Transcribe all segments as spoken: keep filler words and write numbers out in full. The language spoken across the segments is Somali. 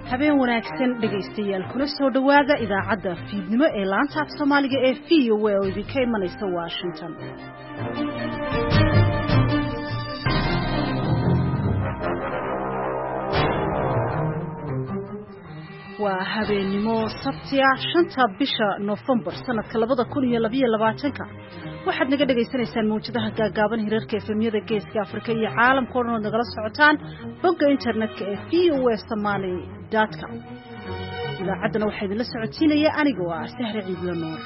habeen wanaagsan dhagaystayaal kuna soo dhawaada idaacadda fiidnimo ee laanta af Soomaaliga ee V O A oo idinka imanaysa Washington. waa habeenimo sabti ah shanta bisha November sanadka labada kun iyo laba iyo labaatanka waxaad naga dhageysanaysaan mawjadaha gaagaaban hirarka efemyada geeska Afrika iyo caalamka oo dhan nagala socotaan bogga internetka ee v o a somali dot com. idaacadana waxaa idinla socodsiinaya aniga waa Sahre Ciidla Nuur.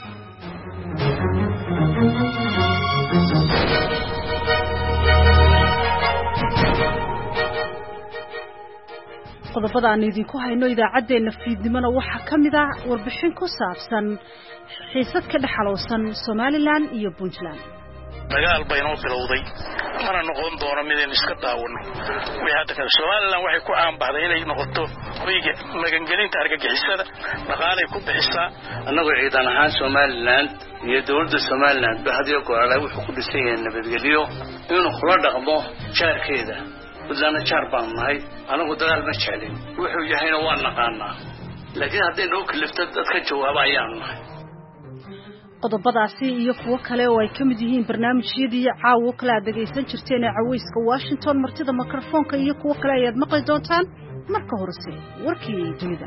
qodobada aan idinku hayno idaacadeena fiidnimona waxa kamid ah warbixin ku saabsan xiisad ka dhaxalowsan Somaliland iyo Puntland. dagaal baynoo bilowday mana noqon doono mid aan iska daawano way hadda kale Somaliland waxay ku aanbaxday inay noqoto hoyga magangelinta argagixisada dhaqaalay ku bixisaa annagoo ciidan ahaan Somaliland iyo dawladda Somaliland bahadiyo go'aale wuxuu ku dhisay nabadgelyo inuu kula dhaqmo jaarkeeda wadana jaar baan nahay anagu dagaal ma jeclin wuxuu yahayna waan naqaanaa laakiin haddii noo kalifto dadka jawaabayaan nahay. qodobadaasi iyo kuwo kale oo ay ka mid yihiin barnaamijyadii caawo kala dhageysan jirteen ee caweyska Washington martida mikrofoonka iyo kuwo kale ayaad maqli doontaan marka horese warkii dunida.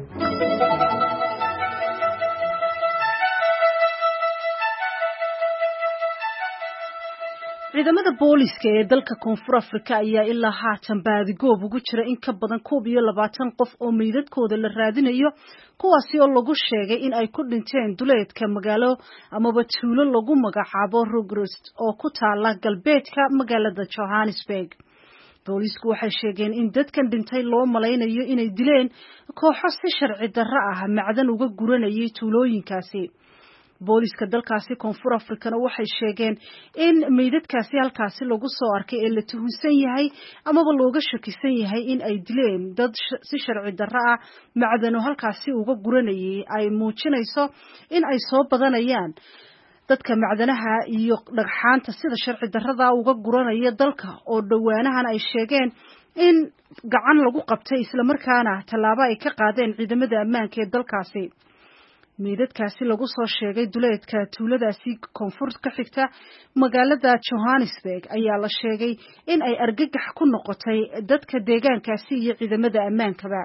ciidamada booliska ee dalka Koonfur Afrika ayaa ilaa haatan baadigoob ugu jira in ka badan koob iyo labaatan qof oo meydadkooda la raadinayo kuwaasi oo lagu sheegay in ay ku dhinteen duleedka magaalo amaba tuulo lagu magacaabo Roogrost oo ku taala galbeedka magaalada Johannesburg. boolisku waxay sheegeen in dadkan dhintay loo malaynayo inay dileen kooxo si sharci darro ah macdan uga guranayay tuulooyinkaasi. booliska dalkaasi Koonfur Afrikana waxay sheegeen in meydadkaasi halkaasi lagu soo arkay ee la tuhunsan yahay amaba looga shakisan yahay in ay dileen dad si sharci darro ah macdano halkaasi uga guranayay ay muujinayso in ay soo badanayaan dadka macdanaha iyo dhagxaanta sida sharci darrada uga guranaya dalka oo dhawaanahan ay sheegeen in gacan lagu qabtay isla markaana tallaabo ay ka qaadeen ciidamada ammaanka ee dalkaasi. meydadkaasi lagu soo sheegay duleedka tuuladaasi koonfur ka xigta magaalada Johannesburg ayaa la sheegay in ay argagax ku noqotay dadka deegaankaasi iyo ciidamada ammaankaba.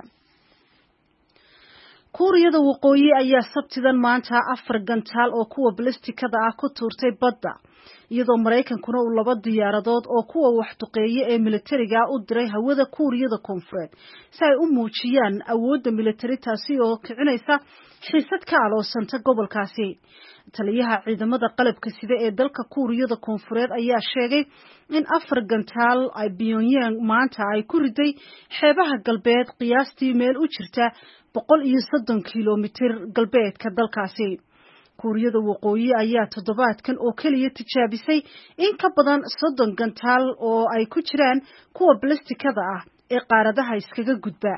Kuuriyada Waqooyi ayaa sabtidan maanta afar gantaal oo kuwa ballistikada ah ku tuurtay badda iyadoo Mareykankuna uu laba diyaaradood oo kuwa wax duqeeya ee militariga u diray hawada Kuuriyada Koonfureed si ay u muujiyaan awoodda militari taasi oo kicinaysa xiisad ka aloosanta gobolkaasi. taliyaha ciidamada qalabka sida ee dalka Kuuriyada Koonfureed ayaa sheegay in afar gantaal ay Pyongyang maanta ay ku riday xeebaha galbeed qiyaastii meel u jirta boqol iyo soddon kiiloomitir galbeedka dalkaasi. Kuuriyada Waqooyi ayaa toddobaadkan oo kaliya tijaabisay in ka badan soddon gantaal oo ay ku jiraan kuwa ballistikada ah ee qaaradaha iskaga gudba.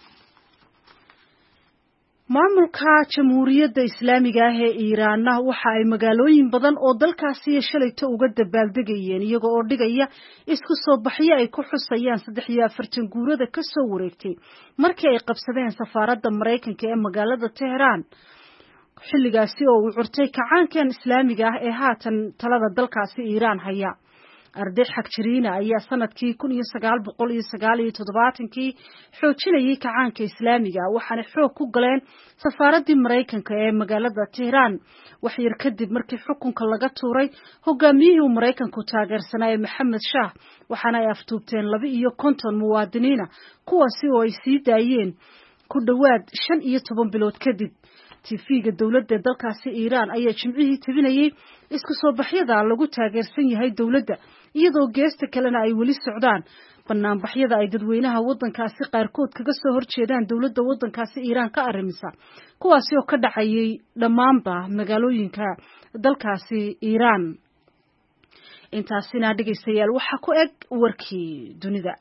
maamulka Jamhuuriyadda Islaamiga ah ee Iiraan waxa ay magaalooyin badan oo dalkaasi shalayto uga dabaaldegayeen iyaga oo dhigaya isku soo baxyo ay ku xusayaan saddex iyo afartan guurada ka soo wareegtay markii ay qabsadeen safaaradda Mareykanka ee magaalada Tehran xilligaasi oo uu curtay kacaankan Islaamiga ah ee haatan talada dalkaasi Iiraan haya. arday xagjiriina ayaa sanadkii kun iyo sagaal boqol iyo sagaal iyo toddobaatankii xoojinayay kacaanka Islaamiga waxaana xoog ku galeen safaaradii Mareykanka ee magaalada Tehran wax yar kadib markii xukunka laga tuuray hogaamiyihii Mareykanku taageersanaa Maxamed Shah waxaana ay aftuubteen laba iyo konton muwaadiniina kuwaasi oo ay sii daayeen ku dhawaad shan iyo toban bilood kadib. T V-ga dawladda dalkaasi Iiraan ayaa jimcihii tabinayay isku soo baxyada lagu taageersan yahay dawladda iyadoo geesta kalena ay weli socdaan banaanbaxyada ay dadweynaha waddankaasi qaarkood kaga soo horjeedaan dawladda waddankaasi Iiraan ka arrimisa kuwaasi oo ka dhacayay dhammaanba magaalooyinka dalkaasi Iiraan. intaasina dhageystayaal waxa ku eg warkii dunida.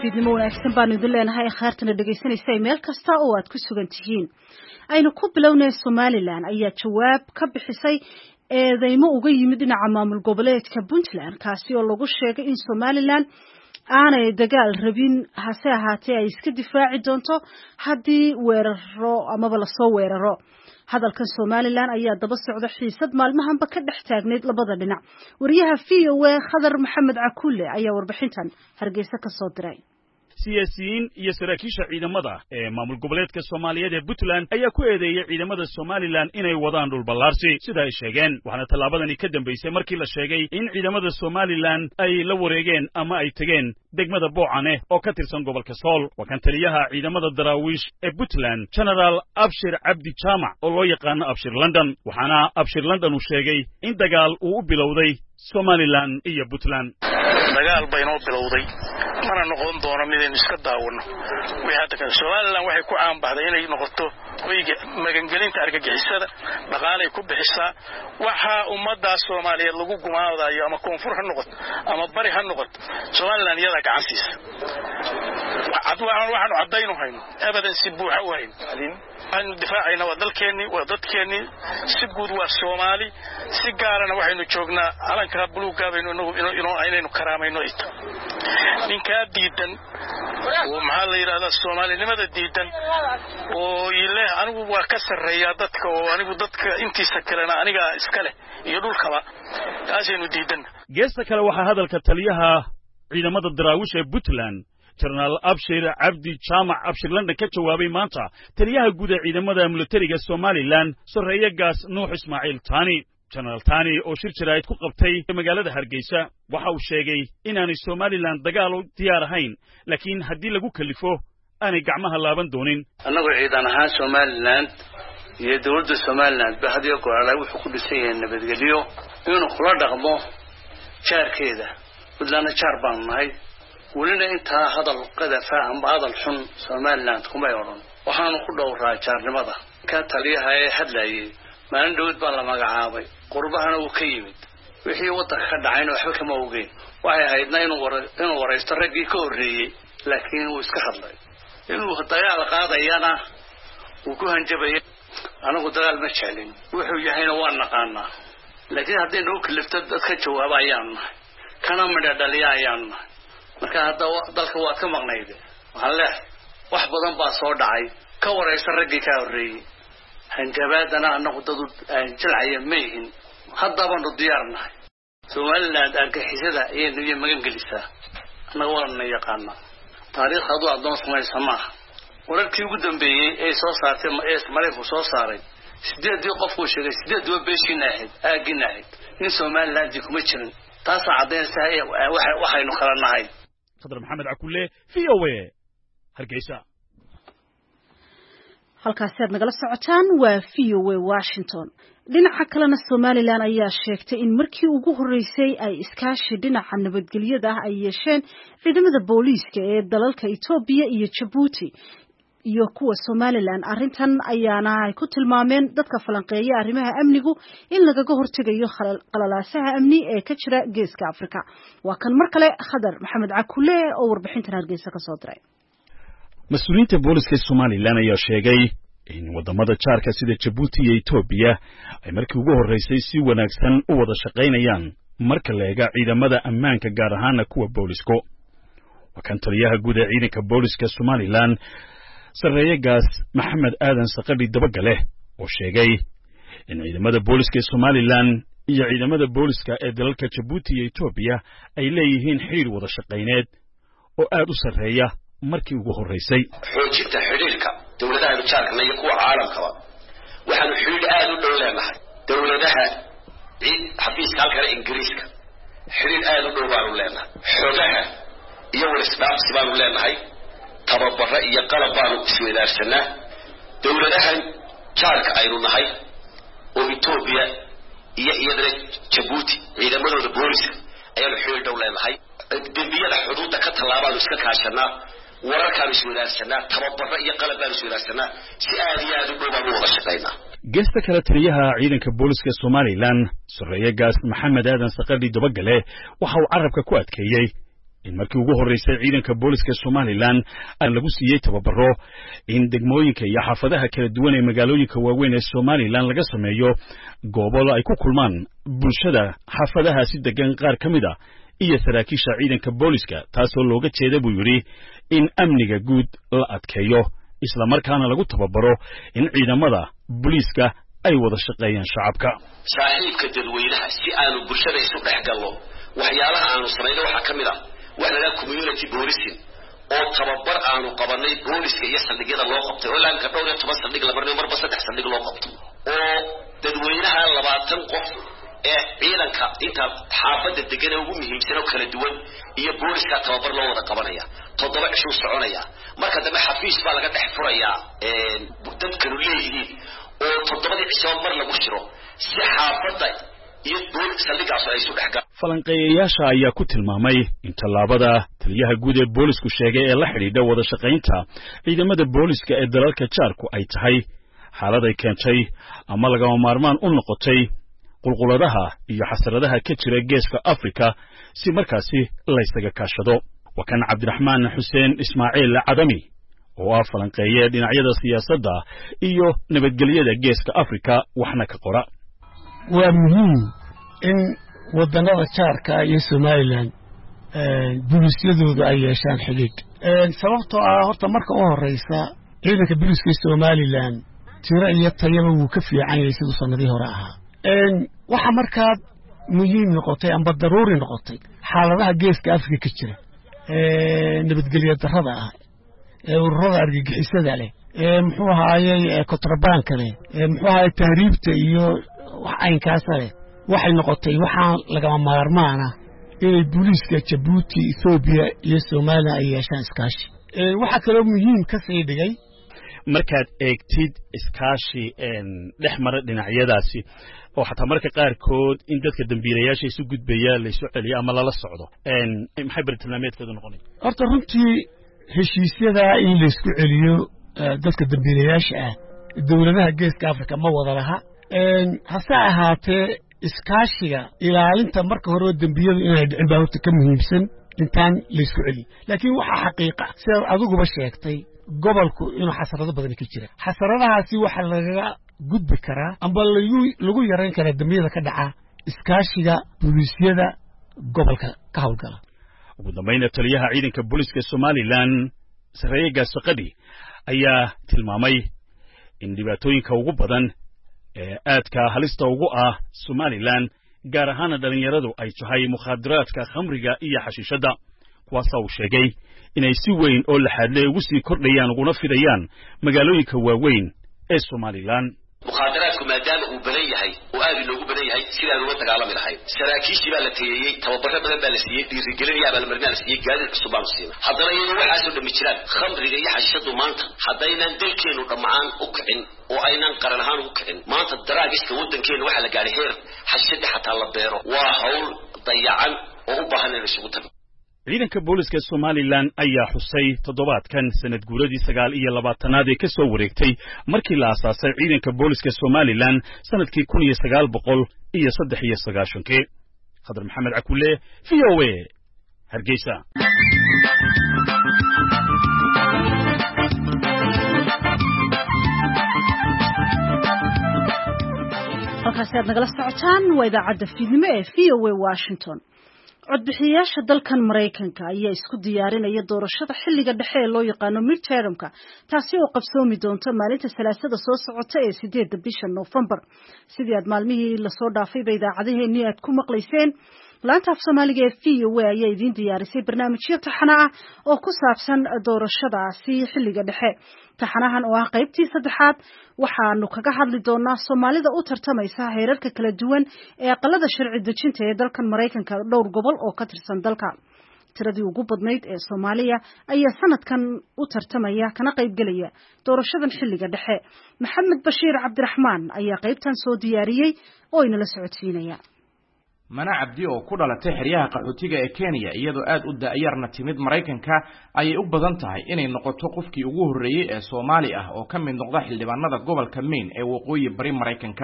fiidnimo wanaagsan baan idin leenahay khaartana dhageysanaysa meel kasta oo aad ku sugan tihiin aynu ku bilownay Somaliland ayaa jawaab ka bixisay eedeymo uga yimid dhinaca maamul goboleedka Puntland kaasi oo lagu sheegay in Somaliland aanay dagaal rabin hase ahaatee ay iska difaaci doonto haddii weeraro amaba la soo weeraro hadalkan Somaliland ayaa daba socda xiisad maalmahanba ka dhex taagneed labada dhinac wariyaha V O A Khadar Maxamed Cakuule ayaa warbixintan Hargeysa ka soo diray siyaasiyiin iyo saraakiisha ciidamada ee maamul goboleedka Soomaaliyeed ee Puntland ayaa ku eedeeyay ciidamada Somaliland inay wadaan dhul ballaarsi sida ay sheegeen waxaana tallaabadani ka dambeysay markii la sheegay in ciidamada Somaliland ay la wareegeen ama ay tageen degmada Boocane oo ka tirsan gobolka Sool wakan taliyaha ciidamada daraawiish ee Puntland General Abshir Abdi Jamac oo loo yaqaan Abshir London waxaana Abshir London uu sheegay in dagaal uu u bilowday Somaliland iyo Puntland dagaal bayno bilowday mana noqon doono mid in iska daawano way hadda ka Somaliland waxay ku caan baxday inay noqoto hoyga magangelinta argagixisada dhaqaale ku bixisaa waxa ummadda Soomaaliyeed lagu gumaadayo ama koonfur ha noqoto ama bari ha noqoto Somaliland iyada gacan siisa waxaan waxaan cadayno hayno abadan si buuxa u hayno aan difaacayna wadalkeeni wadadkeeni si guud waa Soomaali si gaarana waxaynu joognaa calanka buluuga baynu inuu inuu aynaynu karaamayno ito ninka diidan oo maxaa la yiraahdaa Soomaalinimada diidan oo ilaa anigu waa ka sareeyaa dadka oo anigu dadka intiisa kalena aniga iska leh iyo dhulkaba taasaynu diidan geesta kale waxa hadalka taliyaha ciidamada daraawiish ee Puntland General Abshir Abdi Jamac Abshir London ka jawaabay maanta taliyaha guud ee ciidamada militariga Somaliland Sareeyagaas Nuux Ismaaciil Taani General Taani oo shir jiraayid ku qabtay magaalada Hargeysa waxa uu sheegay inaanay Somaliland dagaal u diyaar ahayn laakiin haddii lagu kalifo aanay gacmaha laaban doonin annagu ciidan ahaan Somaliland iyo dawladda Somaliland bahadiyo go'aale wuxuu ku dhisay yahay nabadgelyo inuu kula dhaqmo jaarkeeda wadlana jaar baan nahay ولنا أنت هذا القدر فاهم هذا الحن Somaliland كم يورون وحنا نقول راجع لماذا كانت ليها حد لي ما عنده بالله ما قعابي قربها وكيمد وحي وطخ خد عينه وحكم موجين وهي هيدنا إنه ور إنه ور يسترجي كوري لكن هو إسكحر لي إنه الطيارة القاضي أنا وكوهن جبي أنا قلت له المشعلين وحي جهينا وانا قانا لكن هذين هو كل فتد كشوا أبايانا كانوا من الدليا أيانا marka hadda dalka waa ka maqnayde waxa la wax badan baa soo dhacay ka wareysan ragii ka horeeyay hanjabaadana anagu dad aan jilcay meehin hadda baan u diyaarnahay Somaliland argagixisada iyo magan gelisaa anagu waan yaqaana taariikhdu adoon sameeyay wararkii ugu dambeeyay ee soo saartay ee Mareykanku soo saaray sideedii qof uu sheegay sideed waa beeshin ahayd aagin ahayd in Somaliland kuma jirin taas cadeynaysa waxaynu qaranahay Khadar Maxamed Cakuule V O A Hargeysa halkaas aad nagala socotaan waa V O A Washington dhinaca kalena Somaliland ayaa sheegtay in markii ugu horeysay ay iskaashi dhinaca nabadgelyada ay yeesheen ciidamada booliiska ee dalalka Itoobiya iyo Djibouti iyo kuwa Somaliland arintan ayaana ay ku tilmaameen dadka falanqeeya arrimaha amnigu in laga hortagayo qalalaasaha amni ee ka jira geeska Afrika waa kan mar kale Khadar Maxamed Cakuule oo warbixintan Hargeysa ka soo diray mas'uuliyiinta booliska Somaliland ayaa sheegay in wadamada jaarka sida Djibouti iyo Itoobiya ay markii ugu horeysay si wanaagsan u wada shaqeynayaan marka la eego ciidamada ammaanka gaar ahaan kuwa booliska wakan taliyaha guud ee ciidanka booliska Somaliland Sareeyagaas Maxamed Aadan Saqali Dabagale oo sheegay in ciidamada booliska Somaliland iyo ciidamada booliska ee dalalka Djibouti iyo Itoobiya ay leeyihiin xiriir wada shaqeyneed oo aad u sareeya markii ugu horeysay xoojinta xiriirka dawladaha jaarka iyo kuwa caalamka waxaanu xiriir aad u dhow leenahay dawladaha ciid xafiiska halka Ingiriiska xiriir aad u dhow baanu leenahay xogaha iyo walisbaabsi baanu leenahay tababarra iyo qalab baanu isweydaarsanaa dawladahan jaarka aynu nahay oo Itoobiya iyo iyadana Djibouti ciidamadooda booliska ayaanu xiriir dhow leenahay dambiyada xuduudda ka talaabaanu iska kaashanaa wararkaanu isweydaarsanaa tababarra iyo qalab baanu isweydaarsanaa si aad iyo aad u dhow baanu wada shaqeynaa geesta kale taliyaha ciidanka booliska Somaliland Sareeyagaas Maxamed Aadan Saqali Dabagale waxa uu carabka ku adkeeyay in markii ugu horeysay ciidanka booliska Somaliland aan lagu siiyay tababaro in degmooyinka iyo xaafadaha kala duwan ee magaalooyinka waaweyn ee Somaliland laga sameeyo goobo ay ku kulmaan bulshada xaafadaha si degan qaar kamida iyo saraakiisha ciidanka booliska taasoo looga jeeda buu yiri in amniga guud la adkeeyo isla markaana lagu tababaro in ciidamada booliska ay wada shaqeeyaan shacabka saaxiibka dadweynaha si aanu bulshada isu dhaxgalno waxyaalaha aanu sameeyno waxa kamida wax laga community policing oo tababar aanu qabanay booliska iyo saldhigyada loo qabtay oo laanka dhowr iyo toban saldhig la marnay marba saddex saldhig loo qabto oo dadweynaha labaatan qof ee ciidanka inta xaafada degan ugu muhiimsan oo kala duwan iyo booliska tababar loo wada qabanaya toddoba cisho soconaya marka dambe xafiis baa laga dhex furaya ee dadka leeyihiin oo toddobada cisho mar lagu shiro si xaafada iyo booliska saldhigaas ay isu dhaxgal falanqeeyayaasha ayaa ku tilmaamay in tallaabada taliyaha guud ee boolisku sheegay ee la xidhiidha wada shaqaynta ciidamada booliska ee dalalka jaarku ay tahay xaalad ay keentay ama lagama maarmaan u noqotay qulquladaha iyo xasaradaha ka jira geeska Afrika si markaasi la isaga kaashado wakan Cabdiraxmaan Xuseen Ismaaciil Cadami oo ah falanqeeye dhinacyada siyaasadda iyo nabadgelyada geeska Afrika waxna ka qora waa muhiim in wadannada jaarka iyo Somaliland ee boolisyadooda ay yeeshaan xidhiidh ee sababtoo ah horta marka u horeysa ciidanka booliska Somaliland tiro iyo tayaba wuu ka fiican yahay sidoo sanadii hore ahaa een waxa markaa muhiim noqotay amba daruuri noqotay xaaladaha geeska Afrika ka jira ee nabadgelyo darrada ah ee ururada argagixisada leh ee muxuu ahaayay kontrabanka leh ee muxuu ahaayay tahriibta iyo wax aynkaas leh waxay noqotay waxaan laga maarmaana inay booliska Djibouti Ethiopia iyo Soomaaliya ay yeeshaan iskaashi ee waxa kale muhiim ka sii dhigay markaad eegtid iskaashi een dhexmara dhinacyadaasi oo xataa marka qaar kood in dadka dambiilayaasha isu gudbayaan la isu celiyo ama la la socdo een maxay bartilmaameedkeedu noqonay horta runtii heshiisyada in la isku celiyo dadka dambiilayaasha ah dawladaha geeska Afrika ma wada laha een hase ahaatee iskaashiga ilaalinta marka hore dambiyadu inay dhicin baa horta ka muhiimsan intaan la isku celiyo laakiin waxa xaqiiqa sida adiguba sheegtay gobolku inuu xasarado badan ka jira xasaradahaasi waxa laga gudbi karaa amba lagu yareyn karaa dambiyada ka dhaca iskaashiga boolisyada gobolka ka hawlgala ugu dambeyn taliyaha ciidanka booliska Somaliland Sareeya Saqadi ayaa tilmaamay in dhibaatooyinka ugu badan ee aadka halista ugu ah Somaliland gaar ahaan dhalinyaradu ay tahay mukhadaraadka khamriga iyo xashiishada kuwaas oo sheegay inay si weyn oo la xadlay ugu sii kordhayaan uguna fidayaan magaalooyinka waaweyn ee Somaliland mukhadaraadku maadaama uu badan yahay oo aad loogu badan yahay sida loo dagaalami lahayd saraakiishi baa la teeyay tababaro badan baa la siiyay dhiirigelin baa la marnaa la siiyay gaadiid cusub baa la siiyay haddana iyadoo waxaas oo dhami jiraan khamriga iyo xashadu maanta haddaynan dalkeenu dhammaan u kicin oo aynan qaran ahaan u kicin maanta daraagiska wadankeenu waxa la gaaray heer xashada xataa la beero waa hawl dayacan oo u baahan in la isugu tago ciidanka booliska Somaliland ayaa xusay toddobaadkan sanad guuradii sagaal iyo labaatanaad ee ka soo wareegtay markii la aasaasay ciidanka booliska Somaliland sanadkii kun iyo sagaal boqol iyo saddex iyo sagaashan-kii Khadar Maxamed Cakulle V O A Hargeysa halkaas aad nagala socotaan waa idaacadda fiidnimo ee V O A Washington codbixiyayaasha dalkan Mareykanka ayaa isku diyaarinaya doorashada xilliga dhexe ee loo yaqaano midtermka taasi oo qabsoomi doonta maalinta salaasada soo socota ee sideedda bisha November sidii aad maalmihii la soo dhaafay bay idaacadaheennii aad ku maqlayseen laanta af Soomaaliga ee V O A ayaa idin diyaarisay barnaamijyo taxana ah oo ku saabsan doorashadaasi xilliga dhexe taxanahan oo ah qaybtii saddexaad waxaanu kaga hadli doonaa Soomaalida u tartamaysa heerarka kala duwan ee aqalada sharci dejinta ee dalkan Mareykanka dhowr gobol oo ka tirsan dalka tiradii ugu badnayd ee Soomaaliya ayaa sanadkan u tartamaya kana qayb galaya doorashadan xilliga dhexe Maxamed Bashiir Cabdiraxmaan ayaa qaybtan soo diyaariyay oo inala socodsiinaya mana cabdi oo ku dhalatay xeryaha qaxootiga ee Kenya iyadoo aad u daayarna timid Mareykanka ayay u badan tahay inay noqoto qofkii ugu horeeyay ee Soomaali ah oo ka mid noqda xildhibaanada gobolka Maine ee waqooyi bari Mareykanka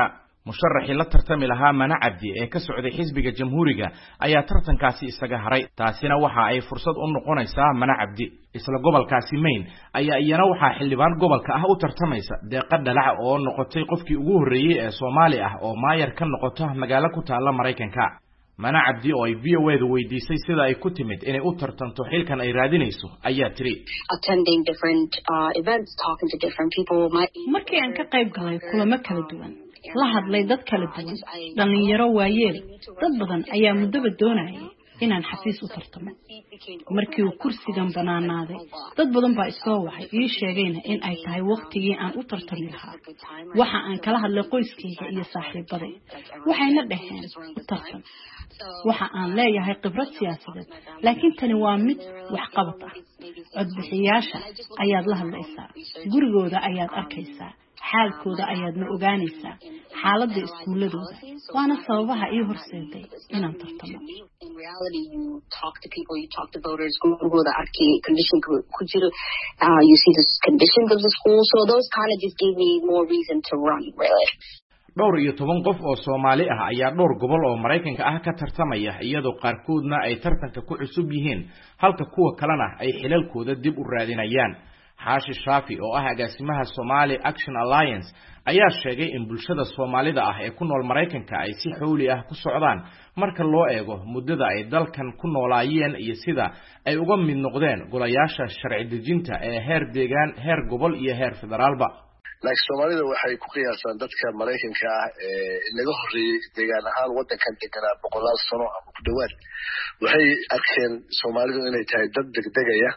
musharaxii la tartami lahaa Mana Cabdi ee ka socday xisbiga jamhuuriga ayaa tartankaasi isaga haray taasina waxa ay fursad u noqonaysaa Mana Cabdi isla gobolkaasi Maine ayaa iyana waxa xildhibaan gobolka ah u tartamaysa Deeqa Dhalac oo noqotay qofkii ugu horeeyay ee Soomaali ah oo maayar ka noqota magaalo ku taala Mareykanka Mana Cabdi oo ay V O A weydiisay sida ay ku timid inay u tartanto xilkan ay raadinayso ayaa tiri attending different uh, events talking to different people markii aan ka qayb galay kulamo kala duwan la hadlay dad kala duwan dhalinyaro waayeel dad badan ayaa muddo doonayay inaan xafiis u tartamo markii uu kursigan banaanaaday dad badan baa isoo waxay ii sheegeen in ay tahay waqtigii aan u tartami lahaa waxa aan kala hadlay qoyskayga iyo saaxiibaday waxayna dhaheen u tartan waxa aan leeyahay khibrad siyaasadeed laakiin tani waa mid wax qabad ah codbixiyaasha ayaad la hadlaysaa gurigooda ayaad arkaysaa xaalkooda ayaad ma ogaanaysaa xaaladda iskuuladooda waana sababaha ii horseeday inaan tartamo in reality you talk to people you talk to voters gurigooda arkay condition ku jiro uh, you see the conditions of the school so those kind of just gave me more reason to run really dhowr iyo toban qof oo Soomaali ah ayaa dhowr gobol oo Mareykanka ah ka tartamaya iyadoo qaarkoodna ay tartanka ku cusub yihiin halka kuwa kalena ay xilalkooda dib u raadinayaan Xaashi Shaafi oo ah agaasimaha Somali Action Alliance ayaa sheegay in bulshada Soomaalida ah ee ku nool Mareykanka ay si xawli ah ku socdaan marka loo eego muddada ay dalkan ku noolaayeen iyo sida ay uga mid noqdeen golayaasha sharci dejinta ee heer deegaan heer gobol iyo heer federaalba laakiin Soomaalida waxay ku qiyaasaan dadka Mareykanka ah ee laga horeeyay deegaan ahaan wadankan deganaa boqolaal sano ama ku dhawaad waxay arkeen Soomaalidu inay tahay dad degdegaya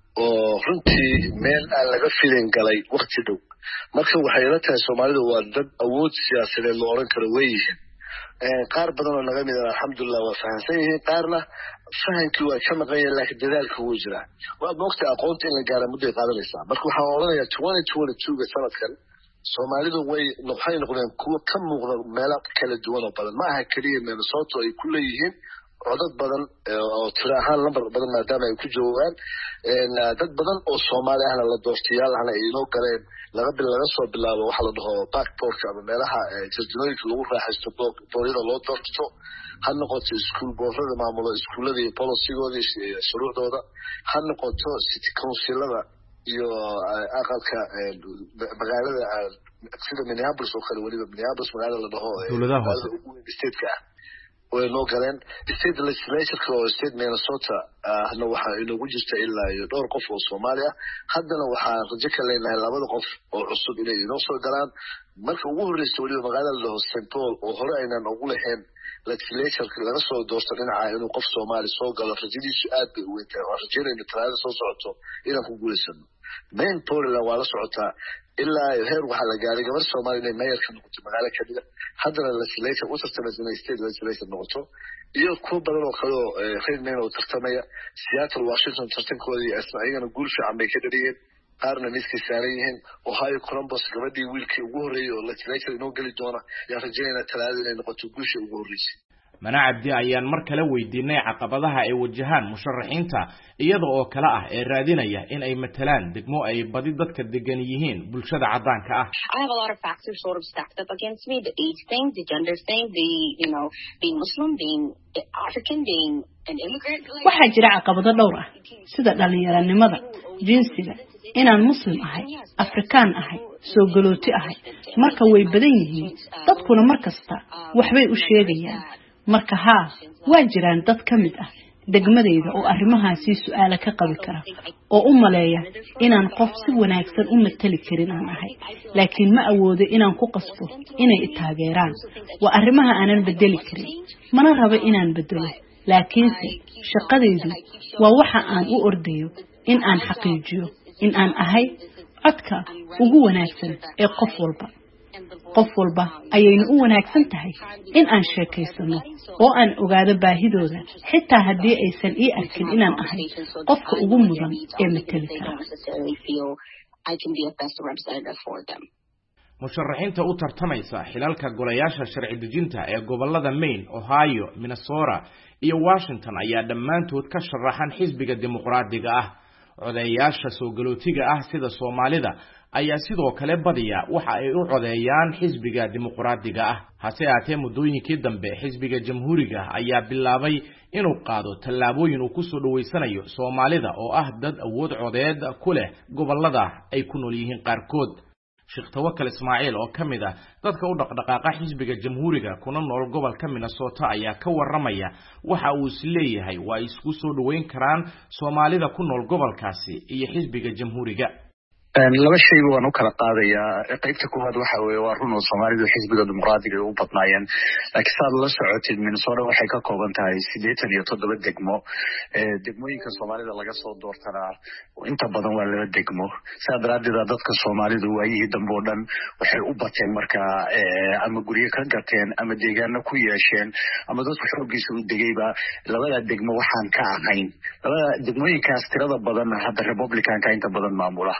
oo runtii meel aan laga filin galay waqti dhow marka waxay la tahay Soomaalidu waa dad awood siyaasadeed loo oran karo weeyeen ee qaar badan oo naga mid ah alxamdulillah waa fahansan yihiin qaarna fahankii waa ka maqan laakiin dadaalku wuu jiraa waa moogta aqoonta in la gaaro muddo qaadanaysa marka waxaan oranayaa twenty twenty-two ga sanadkan Soomaalidu way noqday noqdeen kuwa ka muuqda meelo kala duwan oo badan ma aha kaliya Minnesota ay ku leeyihiin codad badan oo tiro ahaan lambar badan maadaama ay ku joogaan een dad badan oo Soomaali ahna la doortiyaal ahna ay inoo galeen laga bil laga soo bilaabo waxa la dhaho backport ama meelaha jardiinooyinka lagu raaxaysto boorida loo doorto ha noqoto iskuul boorada maamulo iskuulada iyo policy-gooda iyo shuruucdooda ha noqoto city council-ada iyo aqalka magaalada sida Minneapolis oo kale waliba Minneapolis magaalada la dhaho state-ka way noo galeen state legislature oo state Minnesota ahna waxa inuu jirta ilaa iyo dhowr qof oo Soomaali ah haddana waxa rajo ka leenahay labada qof oo cusub inay inoo soo galaan marka ugu horreysay waliba magaalada la Saint Paul oo hore aynaan ugu lahayn legislature laga soo doorto dhinaca inuu qof Soomaali soo galo rajadiisu aad bay u weyn tahay oo rajaynayna talaada soo socoto inaan ku guuleysano main Portland waa la socotaa ilaa heer waxa la gaaray gabar Soomaali inay mayorka noqoto magaalo kaliya haddana legislature u tartamaysa inay state legislature noqoto iyo kuwa badan oo kale oo reer Maine oo tartamaya Seattle Washington tartankoodii ayagana guul fiican bay ka dhaliyeen qaarna miskii saaran yihiin Ohio Columbus gabadhii wiilkii ugu horeeyay oo legislature inoo gali doona yaa rajaynayna talaada inay noqoto guushii ugu horeysay Mana Cabdi ayaan mar kale weydiinay caqabadaha ay wajahaan musharaxiinta iyada oo kala ah ee raadinaya in ay matalaan degmo ay badi dadka degan yihiin bulshada cadaanka ah I have a lot of factors sort of stacked up against me the age thing the gender thing the you know being Muslim being African being an immigrant waxa jira caqabado dhowr ah sida dhalinyaranimada jinsiga inaan muslim ahay afrikaan ahay soo galooti ahay marka way badan yihiin dadkuna markasta waxbay u sheegayaan marka ha waa jiraan dad kamid ah degmadayda oo arrimahaasi su'aalo ka qabi kara oo u maleeya inaan qof si wanaagsan u matali karin aan ahay laakiin ma awoodo inaan ku qasbo inay taageeraan waa arrimaha aanan bedeli karin mana rabo inaan bedelo laakiinse shaqadaydu waa waxa aan u ordayo in aan xaqiijiyo in aan ahay codka ugu wanaagsan ee qof walba qof walba ayayna u wanaagsan tahay in aan sheekaysano oo aan ogaado baahidooda xitaa haddii aysan ii arkin inaan ahay qofka ugu mudan ee matali kara musharaxiinta u tartamaysa xilalka golayaasha sharci dejinta ee gobolada Maine, Ohio, Minnesota iyo Washington ayaa dhammaantood ka sharaxan xisbiga dimuqraadiga ah codayaasha soo galootiga ah sida Soomaalida ayaa sidoo kale badiya waxa ay u codeeyaan xisbiga dimuqraadiga ah hase ahaatee muddooyinkii dambe xisbiga jamhuuriga ayaa bilaabay inuu qaado tallaabooyin uu ku soo dhaweysanayo Soomaalida oo ah dad awood codeed ku leh gobolada ay ku nool yihiin qaarkood Sheekh Tawakkal Ismaaciil oo kamid ah dadka u dhaqdhaqaaqa xisbiga jamhuuriga kuna nool gobolka Minnesota ayaa ka waramaya waxa uu isleeyahay waa isku soo dhaweyn karaan Soomaalida ku nool gobolkaasi iyo xisbiga jamhuuriga laba shay waan u kala qaadayaa qaybta koowaad waxa weeye waa run oo Soomaalidu xisbiga dimuqraadiga ay u badnaayeen laakiin saad la socotid Minnesota waxay ka kooban tahay siddeetan iyo toddoba degmo ee degmooyinka Soomaalida laga soo doortana inta badan waa laba degmo sidaa daraaddeed dadka Soomaalidu waayihii dambe oo dhan waxay u bateen marka ama guryo ka gateen ama deegaano ku yeesheen ama dadku xoogiisa u degayba labada degmo waxaan ka ahayn labada degmooyinkaas tirada badan hadda Republicanka inta badan maamula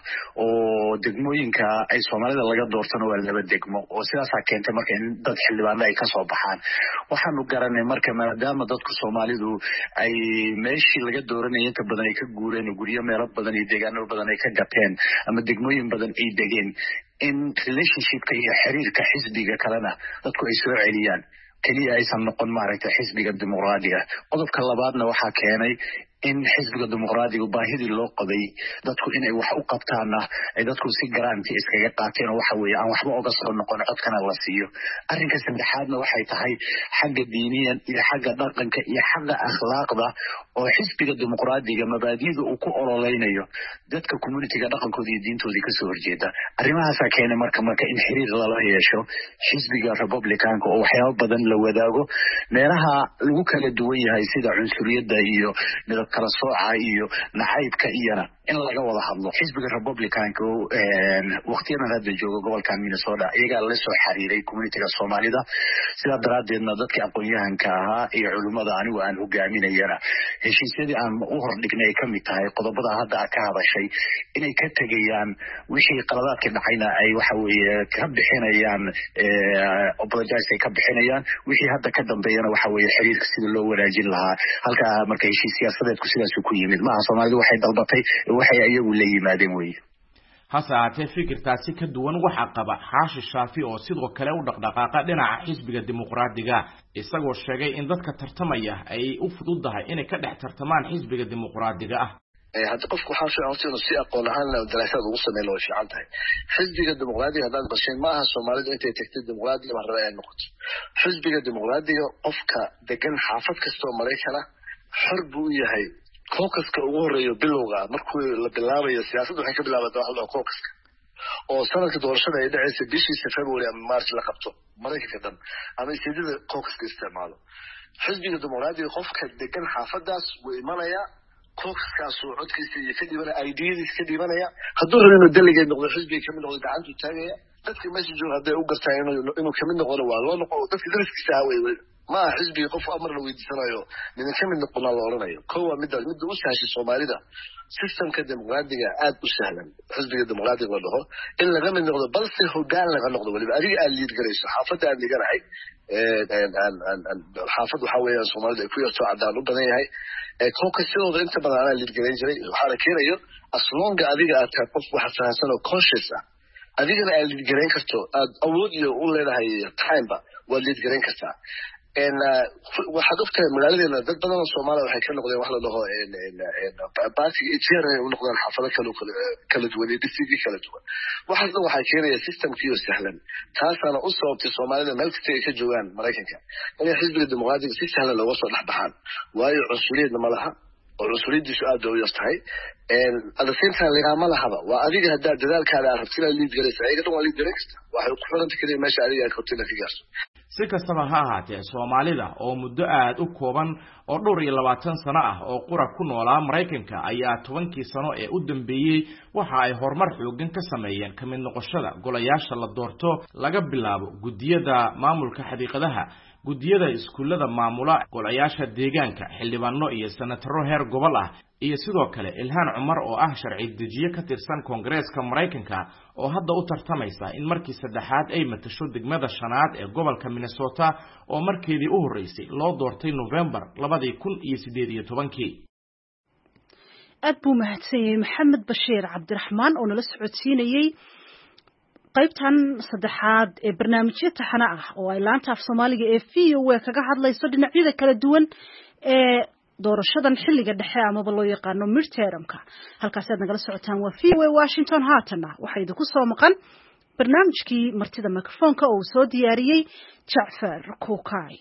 oo degmooyinka ay Soomaalida laga doortano waa laba degmo oo sidaas ah keentay marka in dad xildhibaano ay ka soo baxaan waxaanu garanay marka maadaama dadku Soomaalidu ay meeshii laga dooranayay inta badan ay ka guureen guryo meelo badan iyo deegaano badan ay ka gateen ama degmooyin badan ay degeen in relationshipka iyo xiriirka xisbiga kalena dadku ay soo celiyaan kaliya aysan noqon maaragtay xisbiga dimuqraadiga qodobka labaadna waxaa keenay in xisbiga dimuqraadiga baahidii loo qabay dadku inay wax u qabtaana ay dadku si garanti iskaga qaateen oo waxa weeye aan waxba uga soo noqon codkana la siiyo arrinka saddexaadna waxay tahay xagga diiniyan iyo xagga dhaqanka iyo xagga akhlaaqda oo xisbiga dimuqraadiga mabaadi'da uu ku ololeynayo dadka community-ga dhaqankooda iyo diintooda ka soo horjeeda arrimahaas keenay marka marka in xiriir lala yeesho xisbiga Republicanka oo waxyaabo badan la wadaago meelaha lagu kala duwan yahay sida cunsuriyadda iyo midab kala sooca iyo nacaybka iyana in laga wada hadlo xisbiga Republicanka ee waqtiyadan hadda jooga gobolka Minnesota iyaga la soo xiriiray community-ga Soomaalida sida daraadeedna dadka aqoon-yahanka ahaa iyo culimada anigu aan hogaaminayana heshiisyadii aan u hordhignay ka mid tahay qodobada hadda ka hadashay inay ka tagayaan wixii qaladaadka dhacayna ay waxa weeye ka bixinayaan ee apologize ay ka bixinayaan wixii hadda ka dambeeyana waxa weeye xiriirka sida loo wanaajin lahaa halka marka heshiis siyaasadeed ku sidaas ku yimid ma Soomaalidu waxay dalbatay waxay ayagu la yimaadeen way hase ahaatee fikirtaasi ka duwan waxa qaba Xaashi Shaafi oo sidoo kale u dhaqdhaqaaqa dhinaca xisbiga dimuqraadiga isagoo sheegay in dadka tartamaya ay u fududahay inay ka dhex tartamaan xisbiga dimuqraadiga ah hadda qofku waxa fiican inuu si aqoon ahaan daraasad ugu sameeyo way fiican tahay xisbiga dimuqraadiga hadaan bashin ma aha Soomaalidu intay tagtay dimuqraadiga ma rabaan noqoto xisbiga dimuqraadiga qofka degan xaafad kasta oo Mareykanka xor buu yahay caucuska ugu horeeyo bilowga markuu la bilaabayo siyaasaddu waxay ka bilaabataa waxa loo caucuska oo sanadka doorashada ay dhaceysay bishii February ama March la qabto Mareykanka dhan ama sidii caucuska isticmaalo xisbiga dimuqraadiga qofka degan xaafadaas wuu imanaya caucuskaas oo codkiisa iyo kadibna I D-diisa ka dhibanaya hadduu rabo inuu delegate noqdo xisbiga kamid noqdo gacantu taagaya dadka messenger hadday u gartaan inuu inuu kamid noqdo waa loo noqdo dadka dariskiisa ah way ma xisbiga qof amar la weydiisanayo min kamid noqon la oranayo koowa mid mid u sahashay Soomaalida systemka dimuqraadiga aad u sahlan xisbiga dimuqraadiga waa dhaho in laga mid noqdo balse hoggaan laga noqdo waliba adiga aad liid garayso xaafada aad liganahay ee xaafad waxa weeyaan Soomaalida ku yarto cadaan u badan yahay ee caucuskooda inta badan aan liid garan jiray waxa la keenayo as long adiga aad tahay qof wax fahansan oo conscious ah adigana aad liid garan karto aad awood iyo u leedahay time ba waa liid garan kartaa en waxa dadka magaalada dad badan oo Soomaaliya waxay ka noqdeen wax la dhaho en en party jeer ay u noqdeen xaafado kala kala duwan iyo district kala duwan waxa waxay keenaysaa systemkiyo sahlan taasana u sababtay Soomaalida meel kasta ay ka joogaan Mareykanka inay xisbiga dimuqraadiga si sahlan looga soo dhaxbaxaan waayo cunsuriyadna ma laha oo cunsuriyadiisu aad u yartahay en adasiinta liqaama lahaba waa adiga hadda dadaalkaada rabtida liid galaysa ayaga dhan waa liid galaysa waxay ku xiran tahay meesha adiga ka tirada ka gaarto si kastaba ha ahaatee Soomaalida oo muddo aad u kooban oo dhowr iyo labaatan sano ah oo qura ku noolaa Mareykanka ayaa tobankii sano ee u dambeeyay waxa ay horumar xooggan ka sameeyeen kamid noqoshada golayaasha la doorto laga bilaabo gudiyada maamulka xadiiqadaha gudiyada iskuulada maamula golayaasha deegaanka xildhibaano iyo senataro heer gobol ah iyo sidoo kale Ilhaan Cumar oo ah sharci dejiye ka tirsan Koongareeska Mareykanka oo hadda u tartamaysa in markii saddexaad ay matasho degmada shanaad ee gobolka Minnesota oo markeedii u horeysay loo doortay November laba kun iyo siddeed iyo toban. aad buu mahadsan yahay Maxamed Bashiir Cabdiraxmaan oo nala socodsiinayay qaybtan saddexaad ee barnaamijyo taxana ah oo ay laanta af Soomaaliga ee V O A kaga hadlayso dhinacyada kala duwan ee doorashadan xilliga dhexe ama loo yaqaano midtermka halkaas aad nagala socotaan waa V O A Washington haatana waxa idinku soo maqan barnaamijkii martida mikrofoonka oo soo diyaariyay Jacfar Kookay.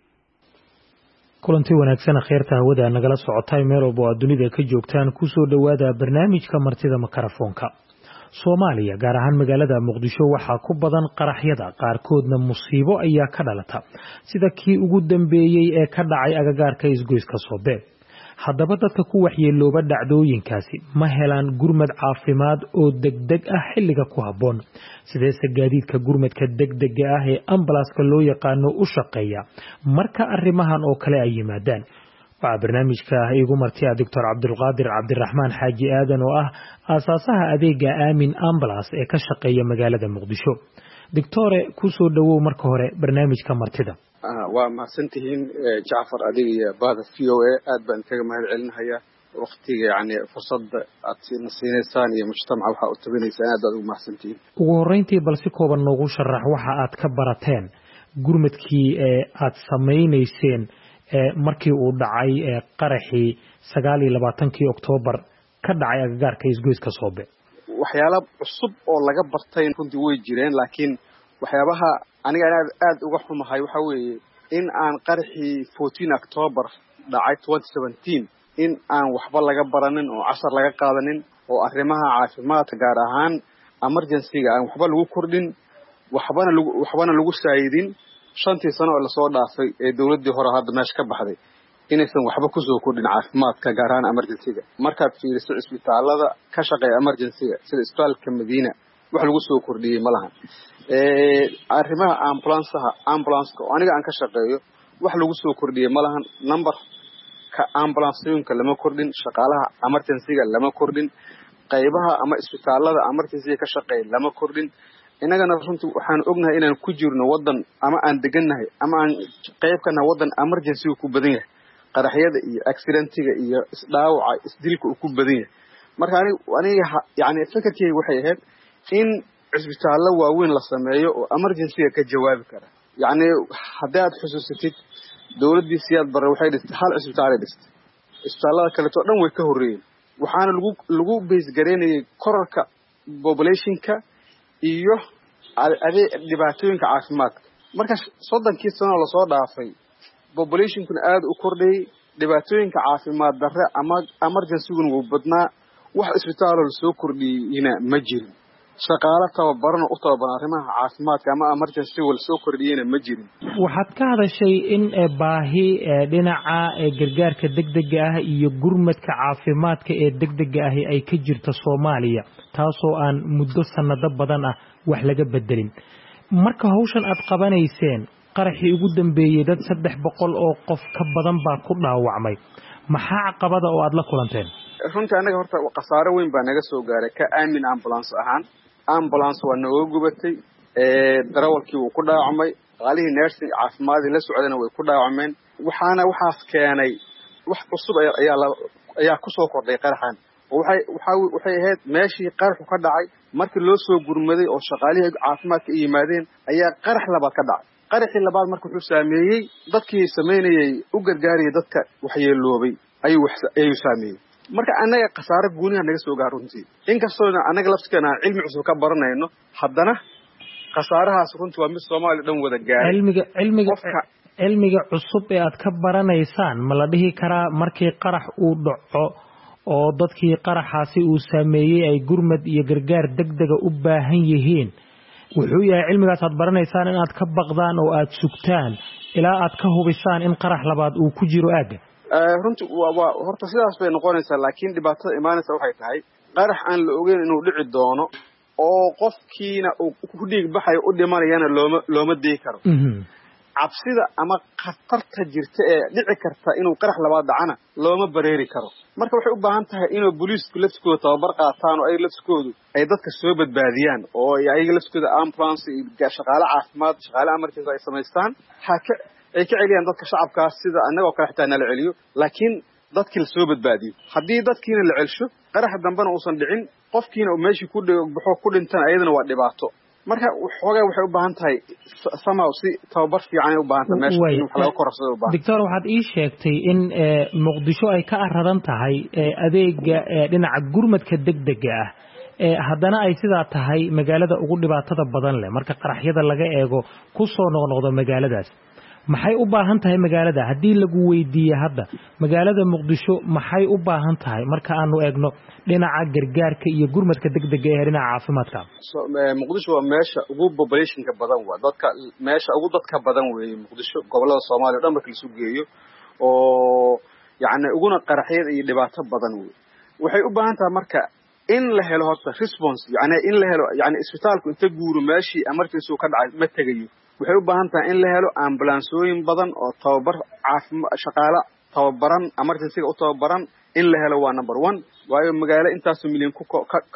kulanti wanaagsan khayrta hawada nagala socotay meel walba oo dunida ka joogtaan ku soo dhawaada barnaamijka martida mikrofoonka. Soomaaliya gaar ahaan magaalada Muqdisho waxaa ku badan qaraxyada qaarkoodna musiibo ayaa ka dhalata sida kii ugu dambeeyay ee ka dhacay agagaarka isgoyska Soobe. haddaba dadka ku waxyeelooba dhacdooyinkaasi ma helaan gurmad caafimaad oo degdeg ah xilliga ku habboon sideese gaadiidka gurmadka degdega ah ee ambalaaska loo yaqaano u shaqeeya marka arrimahan oo kale ay yimaadaan. waxaa barnaamijka igu martiya Doctor Cabdulqaadir Cabdiraxmaan Xaaji Aadan oo ah aasaasaha adeega Aamin Ambulance ee ka shaqeeya magaalada Muqdisho. Doctore ku soo dhawow marka hore barnaamijka martida. waa mahadsantihiin Jacfar adiga iyo baada V O A aad baan kaga mahad celinayaa waqtiga yani fursadda aad siinaysaan iyo mujtamaca waxa uu tabinaysaan aad aad ugu mahadsantihiin. ugu horreyntii bal si kooban noogu sharax waxa aad ka barateen gurmadkii ee aad samaynayseen markii uu dhacay qaraxii sagaal iyo labaatankii Oktoobar ka dhacay agagaarka isgoyska Soobe. waxyaalo cusub oo laga bartay runtii way jireen laakiin waxyaabaha aniga aad aad uga xumahay waxa weeye in aan qaraxii fourteen October dhacay twenty seventeen in aan waxba laga baranin oo casar laga qaadanin oo arrimaha caafimaadka gaar ahaan emergency-ga aan waxba lagu kordhin waxbana lagu waxbana lagu saayidin shantii sano oo la soo dhaafay ee dawladdii hore hadda meesha ka baxday inaysan waxba ku soo kordhin caafimaadka gaar ahaan emergency-ga markaad fiiriso isbitaalada ka shaqeeya emergency-ga sida isbitaalka Madiina wax lagu soo kordhiyay ma lahan ee arrimaha ambulance-ha ambulance-ka oo aniga aan ka shaqeeyo wax lagu soo kordhiyay ma lahan number ka ambulance-yinka lama kordhin shaqaalaha emergency-ga lama kordhin qaybaha ama isbitaalada emergency-ga ka shaqeeya lama kordhin inagana runtii waxaan ognahay inaan ku jirno wadan ama aan degannahay ama aan qayb ka nahay wadan emergency-ga ku badan yahay qaraxyada iyo accident-ga iyo isdhaawaca isdilka ku badan yahay marka aniga aniga yani fikirkayga waxay ahayd in isbitaallo waaweyn la sameeyo oo emergency-ga ka jawaabi kara yani haddii aad xusuusatid dawladdii siyaad bare waxay dhistay hal isbitaal ay dhistay isbitaallada kaleeto dhan way ka horreeyeen waxaana lagu lagu base gareynayay korarka population-ka iyo adee dhibaatooyinka caafimaadka marka soddonkii sano la soo dhaafay population-kuna aad u kordhay dhibaatooyinka caafimaad darre ama emergency-guna wuu badnaa wax isbitaaloo la soo kordhiyeyna ma jirin shaqaale tababaran u tababaran arrimaha caafimaadka ama emergency wal soo kordhiyeyna ma jirin. waxaad ka hadashay in baahi dhinaca gargaarka degdega ah iyo gurmadka caafimaadka ee degdega ah ay ka jirto Soomaaliya taasoo aan muddo sanado badan ah wax laga bedelin marka hawshan aad qabanayseen qaraxii ugu dambeeyay dad saddex boqol oo qof ka badan baa ku dhaawacmay maxaa caqabada oo aad la kulanteen? runtii anaga horta qasaaro weyn baa naga soo gaaray ka Aamin Ambulance ahaan ambulance waa nooga gubatay ee darawalkii uu ku dhaawacmay qaalihii nursing caafimaad la socdana way ku dhaawacmeen waxaana waxaas keenay wax cusub ayaa ayaa ku soo kordhay qaraxan waxay waxay ahayd meeshii qaraxu ka dhacay markii loo soo gurmaday oo shaqaalihii caafimaadka ay yimaadeen ayaa qarax labaad ka dhacay qaraxii labaad markuu wuxuu saameeyay dadkii sameynayay u gargaariyay dadka waxyeeloobay ayuu ayuu saameeyay marka anaga qasaaro guuniga naga soo gaar runtii inkastoo anaga laftigeena cilmi cusub ka baranayno haddana qasaarahaas runtii waa mid Soomaaliya dhan wada gaaray cilmiga cilmiga cilmiga cusub ee aad ka baranaysaan ma la dhihi karaa markii qarax uu dhaco oo dadkii qaraxaasi uu saameeyay ay gurmad iyo gargaar degdega u baahan yihiin wuxuu yahay cilmigaas aad baranaysaan in aad ka baqdaan oo aad sugtaan ilaa aad ka hubisaan in qarax labaad uu ku jiro aaga runtii waa horta sidaas bay noqonaysaa laakiin dhibaatada imaanaysa waxay tahay qarax aan la ogeyn inuu dhici doono oo qofkiina uu ku dhiig baxayo u dhimanayana looma looma deegi karo cabsida ama khatarta jirta ee dhici karta inuu qarax labaad dhacana looma bareeri karo marka waxay u baahan tahay inuu booliisku laftigooda tababar qaataan oo ay laftigoodu ay dadka soo badbaadiyaan oo ayaga laftigooda ambulance iyo shaqaale caafimaad shaqaale emergency ay samaystaan haka ay ka celiyaan dadka shacabkaas sida annagoo kale xitaa nala celiyo laakiin dadkii la soo badbaadiyo haddii dadkiina la celsho qarax dambena uusan dhicin qofkiina uu meeshii ku baxo ku dhintan ayadana waa dhibaato marka xoogaa waxay u baahan tahay somehow si tababar fiican ay u baahan tahay meesha in wax laga korarsado u baahan doctor waxaad ii sheegtay in muqdisho ay ka aradan tahay adeega dhinaca gurmadka degdega ah haddana ay sidaa tahay magaalada ugu dhibaatada badan leh marka qaraxyada laga eego ku soo noqnoqdo magaaladaas maxay u baahan tahay magaalada haddii lagu weydiiyo hadda magaalada muqdisho maxay u baahan tahay marka aanu eegno dhinaca gargaarka iyo gurmadka degdega ee dhinaca caafimaadka muqdisho waa meesha ugu populationka badan waa dadka meesha ugu dadka badan weeye muqdisho gobolada Soomaaliya oo dhan marka la isu geeyo oo yacni uguna qaraxyada iyo dhibaato badan weeye waxay u baahan tahay marka in la helo horta response yacni in la helo yacni isbitaalku inta guuro meeshii emergency ka dhacay ma tagayo waxay u baahan tahay in la helo ambulaansooyin badan oo tababar caafimaad shaqaale tababaran emergency-ga u tababaran in la helo waa number one waayo magaalo intaas milyan ku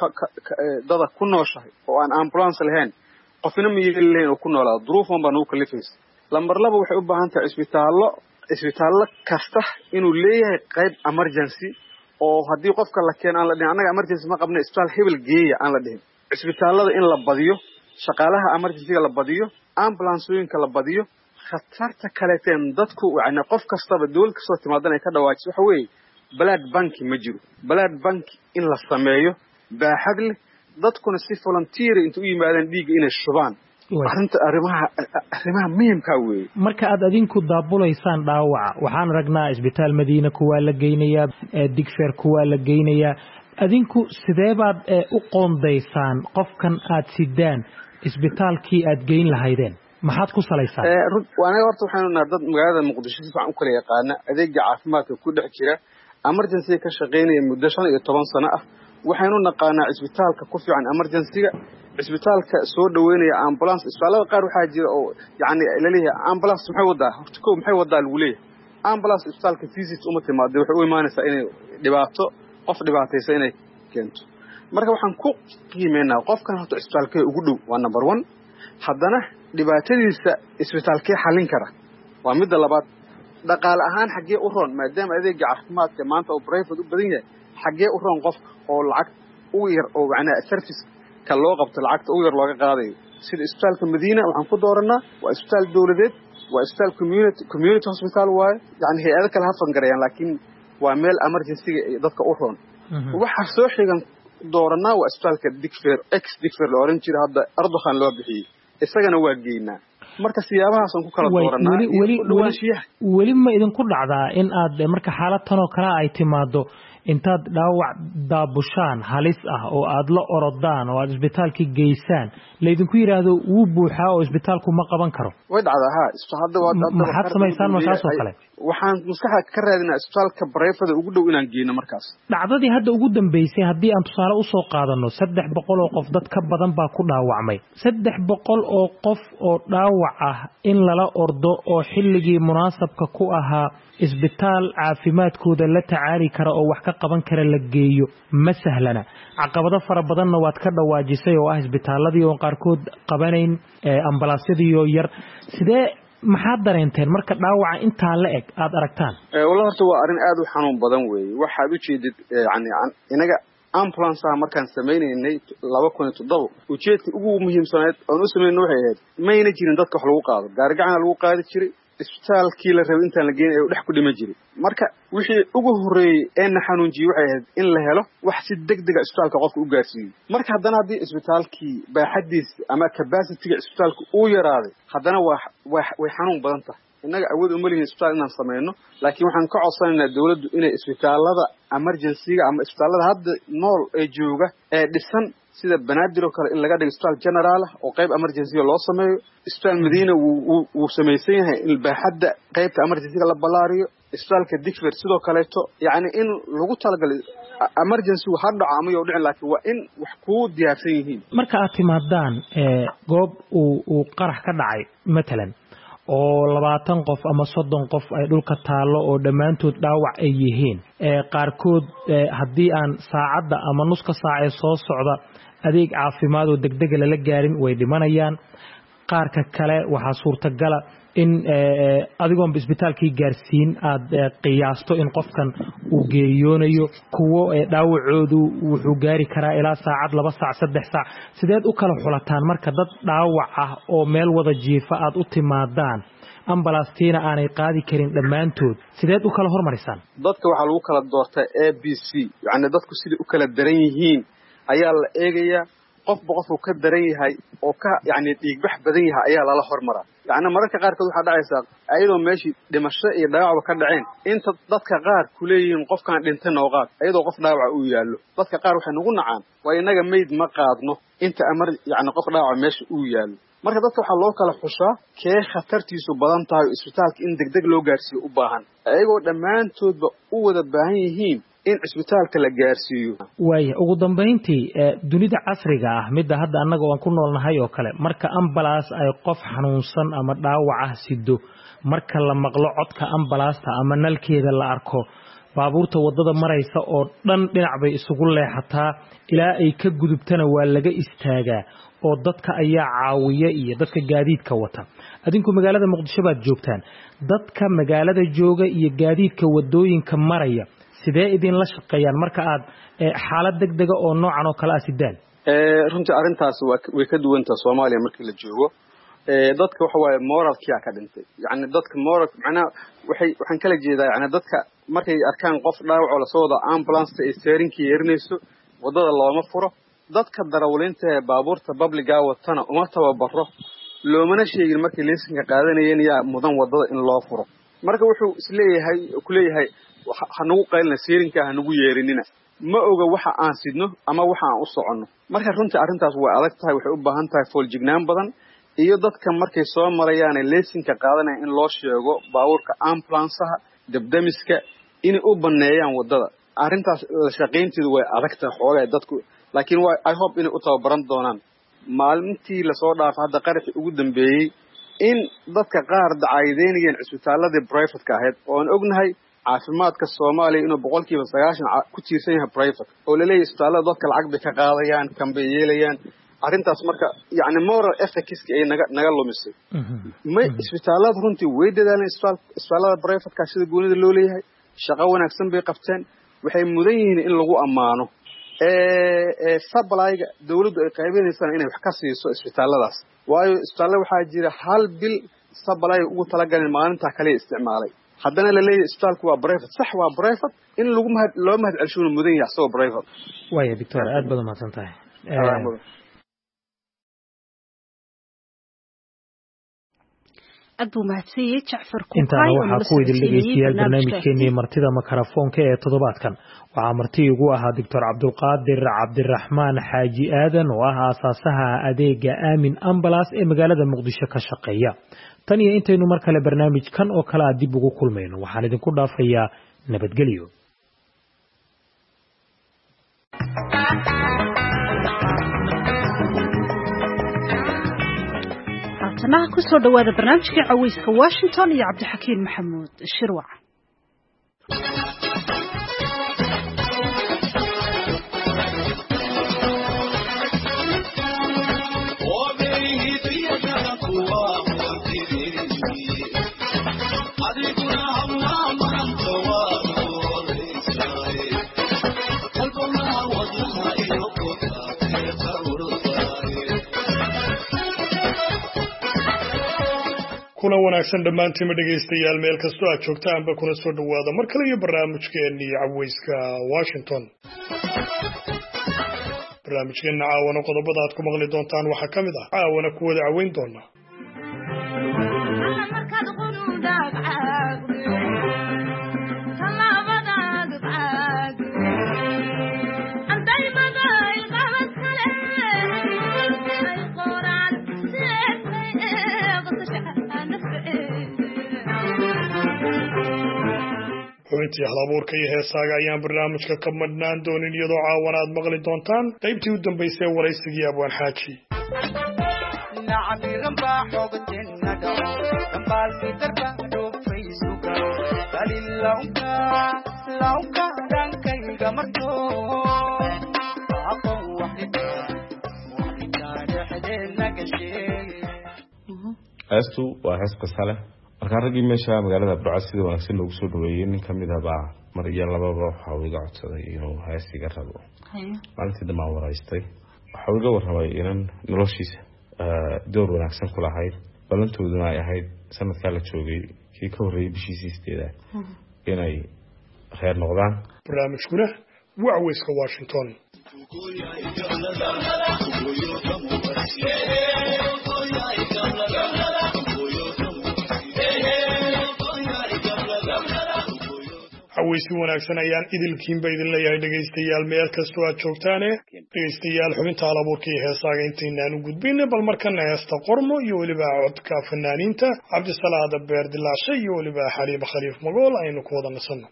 dada ku nooshahay oo aan ambulance lahayn qofna ma yeeli lahayn oo ku noolaa duruufan baan ugu kalifaysa lambar laba waxay u baahan tahay isbitaallo isbitaallo kasta inuu leeyahay qayb emergency oo haddii qofka la keen aan la dhihin annaga emergency ma qabna isbitaal hebel geeya aan la dhihin isbitaallada in la badiyo shaqaalaha emergency-ga la badiyo ambulansooyinka la badiyo khatarta kaleeteen dadku yacni qof kastaba dawlad kastoo timaadan ay ka dhawaajiso waxa weeye blood banki ma jiro blood banki in la sameeyo baaxad leh dadkuna si volunteer inta u yimaadaan dhiigga inay shubaan arrinta arrimaha arrimaha muhiimka weeye marka aad adinku daabulaysaan dhaawaca waxaan ragnaa isbitaal Madiina kuwa la geynayaa Digfeer kuwa la geynayaa adinku sidee baad u qoondaysaan qofkan aad sidaan isbitaalkii aad geyn lahaydeen maxaad ku salaysaan ee waana horta waxaanu nahay dad magaalada Muqdisho si fiican u kala yaqaana adeega caafimaadka ku dhex jira emergency ka shaqeynaya muddo shan iyo toban sano ah waxaanu naqaanaa isbitaalka ku fiican emergency-ga isbitaalka soo dhaweynaya ambulance isbitaalada qaar waxaa jira oo yacni la leeyahay ambulance maxay wadaa horta ko maxay wadaa lagu leeyahay ambulance isbitaalka visit uma timaado waxay u imaanaysaa inay dhibaato qof dhibaataysan inay keento marka waxaan ku qiimeynaa qofkan horta isbitaalka ugu dhow waa number one haddana dhibaatadiisa isbitaalkee xallin kara waa midda labaad dhaqaale ahaan xaggee u roon maadaama adeega caafimaadka maanta oo private u badan yahay xaggee u roon qof oo lacag ugu yar oo macnaha service ka loo qabto lacagta ugu yar looga qaadayo sida isbitaalka Madiina waxaan ku dooranaa waa isbitaal dawladeed waa isbitaal community community hospital waaye yacni hay'ado kale ha fangarayaan laakiin waa meel emergency-ga dadka u roon waxa soo xigan dooranaa waa isbitaalka Digfeer ex Digfeer la oran jiray hadda Ardokhan loo bixiyay isagana waa geynaa marka siyaabahaas aan ku kala dooranaa weli weli ma idin ku dhacdaa in aad marka xaalad tan oo kale ay timaado intaad dhaawac daabushaan halis ah oo aad la orodaan oo aad isbitaalkii geysaan la idinku yiraahdo wuu buuxaa oo isbitaalku ma qaban karo way dhacdaa ha isbitaalada waa dhacdaa maxaad samaysaan markaas oo kale waxaan maskaxda ka raadinaa isbitaalka private ugu dhow inaan geeyno markaas dhacdadii hadda ugu dambeysay haddii aan tusaale u soo qaadano saddex boqol oo qof dad ka badan baa ku dhaawacmay saddex boqol oo qof oo dhaawac ah in lala ordo oo xilligii munaasabka ku ahaa isbitaal caafimaadkooda la tacaali kara oo wax ka qaban kara la geeyo ma sahlana caqabado fara badanna waad ka dhawaajisay oo ah isbitaaladii oo qaarkood qabanayn ambalaasyadii oo yar sidee maxaad dareenteen marka dhaawaca intaa la eg aad aragtaan wallahi horta waa arrin aad u xanuun badan weeye waxaad u jeedid yani inaga ambulance ah markaan sameynaynay laba kun iyo toddoba ujeedka ugu muhiimsanayd oon u sameynay waxay ahayd mayna jirin dadka wax lagu qaado gaarigacana lagu qaadi jiray isbitaalkii la rabay intaan la geeyay oo dhex ku dhima jiray marka wixii ugu horeeyay ee na xanuunjiyay waxay ahayd in la helo wax si degdeg ah isbitaalka qofka u gaarsiiyo marka haddana haddii isbitaalkii baaxadiisa ama capacity-ga isbitaalka uu yaraaday haddana waa way xanuun badan tahay innaga awood uma lihin isbitaal inaan sameyno laakiin waxaan ka codsanaynaa dawladdu inay isbitaalada emergency-ga ama isbitaalada hadda nool ee jooga ee dhisan sida Banaadir oo kale in laga dhigo isbitaal general ah oo qayb emergency loo sameeyo isbitaal Madiina uu uu sameeysan yahay in baaxadda qaybta emergency la balaariyo isbitaalka Digfeer sidoo kale to yaani in lagu talagalay emergency waxa dhaca ama iyo dhicin laakiin waa in wax ku diyaarsan yihiin marka aad timaadaan ee goob uu uu qarax ka dhacay matalan oo labaatan qof ama soddon qof ay dhulka taalo oo dhamaantood dhaawac ay yihiin ee qaarkood haddii aan saacadda ama nuska saac ee soo socda adeeg caafimaad oo degdeg ah la gaarin way dhimanayaan qaarka kale waxaa suurtagala in adigoon isbitaalkii gaarsiin aad qiyaasto in qofkan uu geeriyoonayo kuwo dhaawacoodu wuxuu gaari karaa ilaa saacad laba saac saddex saac sideed u kala xulataan marka dad dhaawac ah oo meel wada jiifa aad u timaadaan ambalastiina aanay qaadi karin dhammaantood sideed u kala hormarisaan dadka waxaa lagu kala doortaa A B C yacni dadku sidai u kala daran yihiin ayaa la eegayaa qofba qofku ka daran yahay oo ka yacni dhiigbax badan yahay ayaa lala hormaraa yacni mararka qaarkood waxaa dhacaysaa ayadoo meeshii dhimasho iyo dhaawacba ka dhaceen inta dadka qaar ku leeyihiin qofkaan dhintay nooqaad ayadoo qof dhaawaca uu yaallo dadka qaar waxay nagu nacaan waa innaga mayd ma qaadno inta amar yacni qof dhaawaca meesha uu yaallo marka dadka waxaa loo kala xushaa kee khatartiisu badan tahay isbitaalka in degdeg loo gaarsiiyo u baahan ayagoo dhammaantoodba u wada baahan yihiin in isbitaalka la gaarsiiyo waaya ugu dambayntii dunida casriga ah midda hadda annaga aan ku noolnahay oo kale marka ambalaas ay qof xanuunsan ama dhaawac ah sido marka la maqlo codka ambalaasta ama nalkeeda la arko baabuurta wadada maraysa oo dhan dhinac bay isugu leexataa ilaa ay ka gudubtana waa laga istaagaa oo dadka ayaa caawiya iyo dadka gaadiidka wata adinku magaalada muqdisho baad joogtaan dadka magaalada jooga iyo gaadiidka wadooyinka maraya sidee idin la shaqeeyaan marka aad xaalad degdega oo noocan oo kale ah sidaan runtii arrintaas way ka duwantaa Soomaaliya markii la joogo dadka waxa waaye moralkiya ka dhintay yacni dadka moral macnaa waxay waxaan kala jeedaa yacni dadka markay arkaan qof dhaawac oo la soo wada ambulance ay seerinkii yeerinayso wadada looma furo dadka darawliinta ee baabuurta publiga watana uma tababaro loomana sheegin markay leesinka qaadanayeen yaa mudan wadada in loo furo marka wuxuu isleeyahay ku leeyahay hanagu qaylna seerinka hanagu yeerinina ma oga waxa aan sidno ama waxa aan u soconno marka runtii arrintaas way adag tahay waxay u baahan tahay fooljignaan badan iyo dadka markay soo marayaan leesinka qaadanaya in loo sheego baabuurka ambulance-ha dabdamiska inay u baneeyaan wadada arrintaas la shaqaynteedu way adag tahay xoogaa dadku laakiin waa I hope inay u tababaran doonaan maalintii la soo dhaafay hadda qaraxii ugu dambeeyay in dadka qaar dacaydeynayeen isbitaaladii private-ka ahayd oo aan ognahay caafimaadka Soomaaliya inuu boqolkiiba sagaashan ku tiirsan yahay private oo la leeyahay isbitaalada dadka lacag bay ka qaadayaan kan bay yeelayaan arrintaas marka yacni moral ethics ay naga naga lumisay ma isbitaalada runtii way dadaaleen isbitaalada private-ka sida goonida loo leeyahay shaqo wanaagsan bay qabteen waxay mudan yihiin in lagu ammaano ee supply-ga dawladdu ay qaybinaysaan inay wax ka siiso isbitaaladaas waayo isbitaalada waxaa jira hal bil supply ugu talagalay maalinta kale isticmaalay haddana la leeyahay isbitaalku waa private sax waa private in lagu mahad loo mahad celsho mudan yahay soo private waaya doctor aad baad mahadsan tahay aad buu mahadsanyahay Jacfar Kuukay intaana waxaa ku idin dhegeystayaal barnaamijkeenii martida makarafoonka ee toddobaadkan waxaa marti ugu ahaa doctor Cabdulqaadir Cabdiraxmaan Xaaji Aadan oo ah aasaasaha adeega Aamin Ambulance ee magaalada Muqdisho ka shaqeeya tan iyo intaynu mar kale barnaamijkan oo kala dib ugu kulmayno waxaan idinku dhaafayaa nabadgelyo tanaha ku soo dhawaada barnaamijka caweyska Washington iyo Cabdixakiin Maxamuud Shirwac kuna wanaagsan dhammaantiin dhageystayaal meel kastoo aad joogtaanba kuna soo dhawaada mar kale iyo barnaamijkeennii caweyska Washington barnaamijkeenna caawana qodobada aad ku maqli doontaan waxaa ka mid ah caawana ku wada caweyn doona xubintii halabuurka iyo heesaaga ayaan barnaamijka ka madhnaan doonin iyadoo caawana aad maqli doontaan qaybtii u dambaysay waraysigii abwaan xaaji heestu waa hees qisale markaan raggii meesha magaalada Burco sida wanaagsan loogu soo dhaweeyay nin kamid ah baa mar iyo lababa waxa uu iga codsaday inuu heestiga rabo maalintii dhammaan waraystay waxa uu iga warramay inaan noloshiisa door wanaagsan ku lahayd balantooduna ay ahayd sanadka la joogay kii ka horreeyay bishii sideedaad inay reer noqdaan barnaamijkuna waa Cawayska Washington Cawaysi wanaagsan ayaan idilkiinba idin leeyahay dhagaystayaal meel kastoo aad joogtaane dhagaystayaal xubinta halabuurka iyo heesaaga intaynaan u gudbin bal markana heesta qormo iyo weliba codka fanaaniinta Cabdisalaad Beer Dilaashe iyo weliba Xaliim Khaliif Magool aynu ku wada nasanno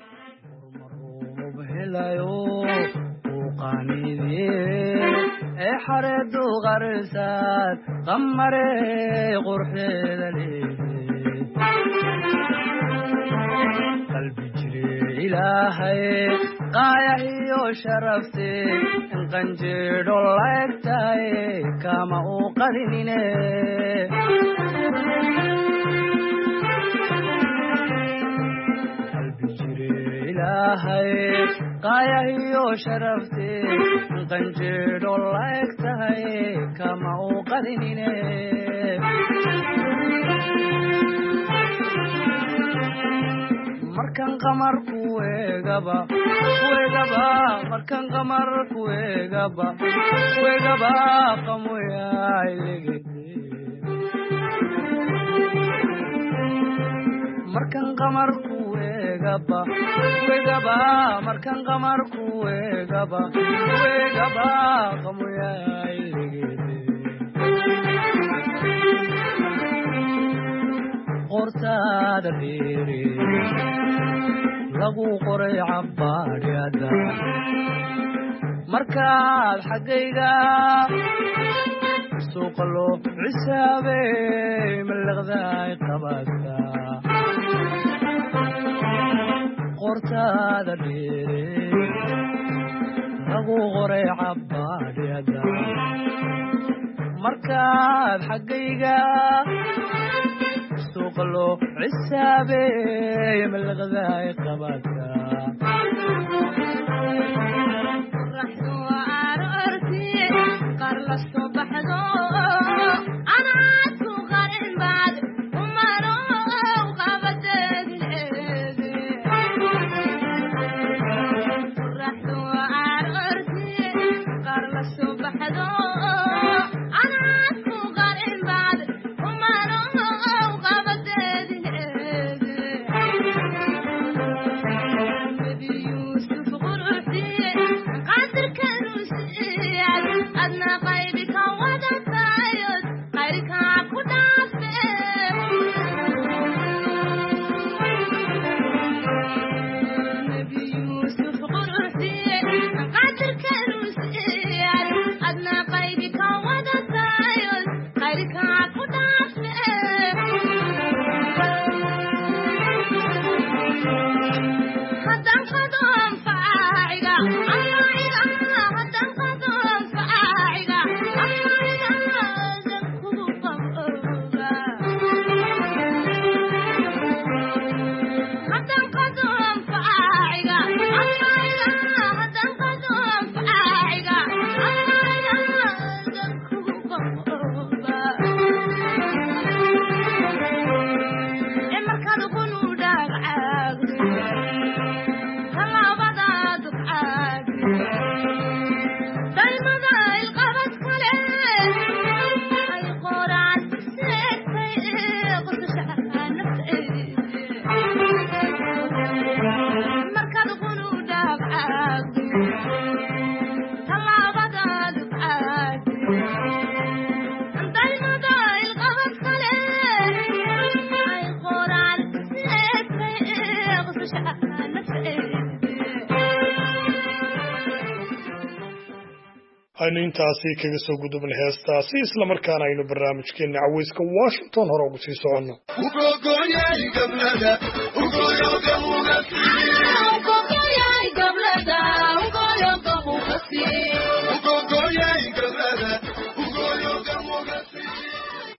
ee xareedu qarsaad qamare qurxeeda leeyahay qalbi jire ilaahay qaayahiyo sharafte in qanjeedho laegtahay kama u qarinine qalbi jire ilaahay qaayahiyo sharafte in qanjeedho laegtahay kama u qarinine markan qamar kuwegaba kuwegaba markan qamar kuwegaba kuwegaba qamoyay legede markan qamar kuwegaba kuwegaba markan qamar kuwegaba kuwegaba qamoyay legede qortaada dheere lagu qoray cabbaadhada markaad xaggayga suuqa loo cisaabey mallaqdaay qabadka qortaada dheere lagu qoray cabbaadhada markaad xaggayga suuqlo cisaabey malqaday qabadka qorraxdu aroorti qarla soo baxdo ana ku qarin baad umaro qabadeed qorraxdu aroorti qarla soo baxdo aynu intaasi kaga soo gudubna heestaasi isla markaana aynu barnaamijkeena Cawayska Washington hore ugu sii socono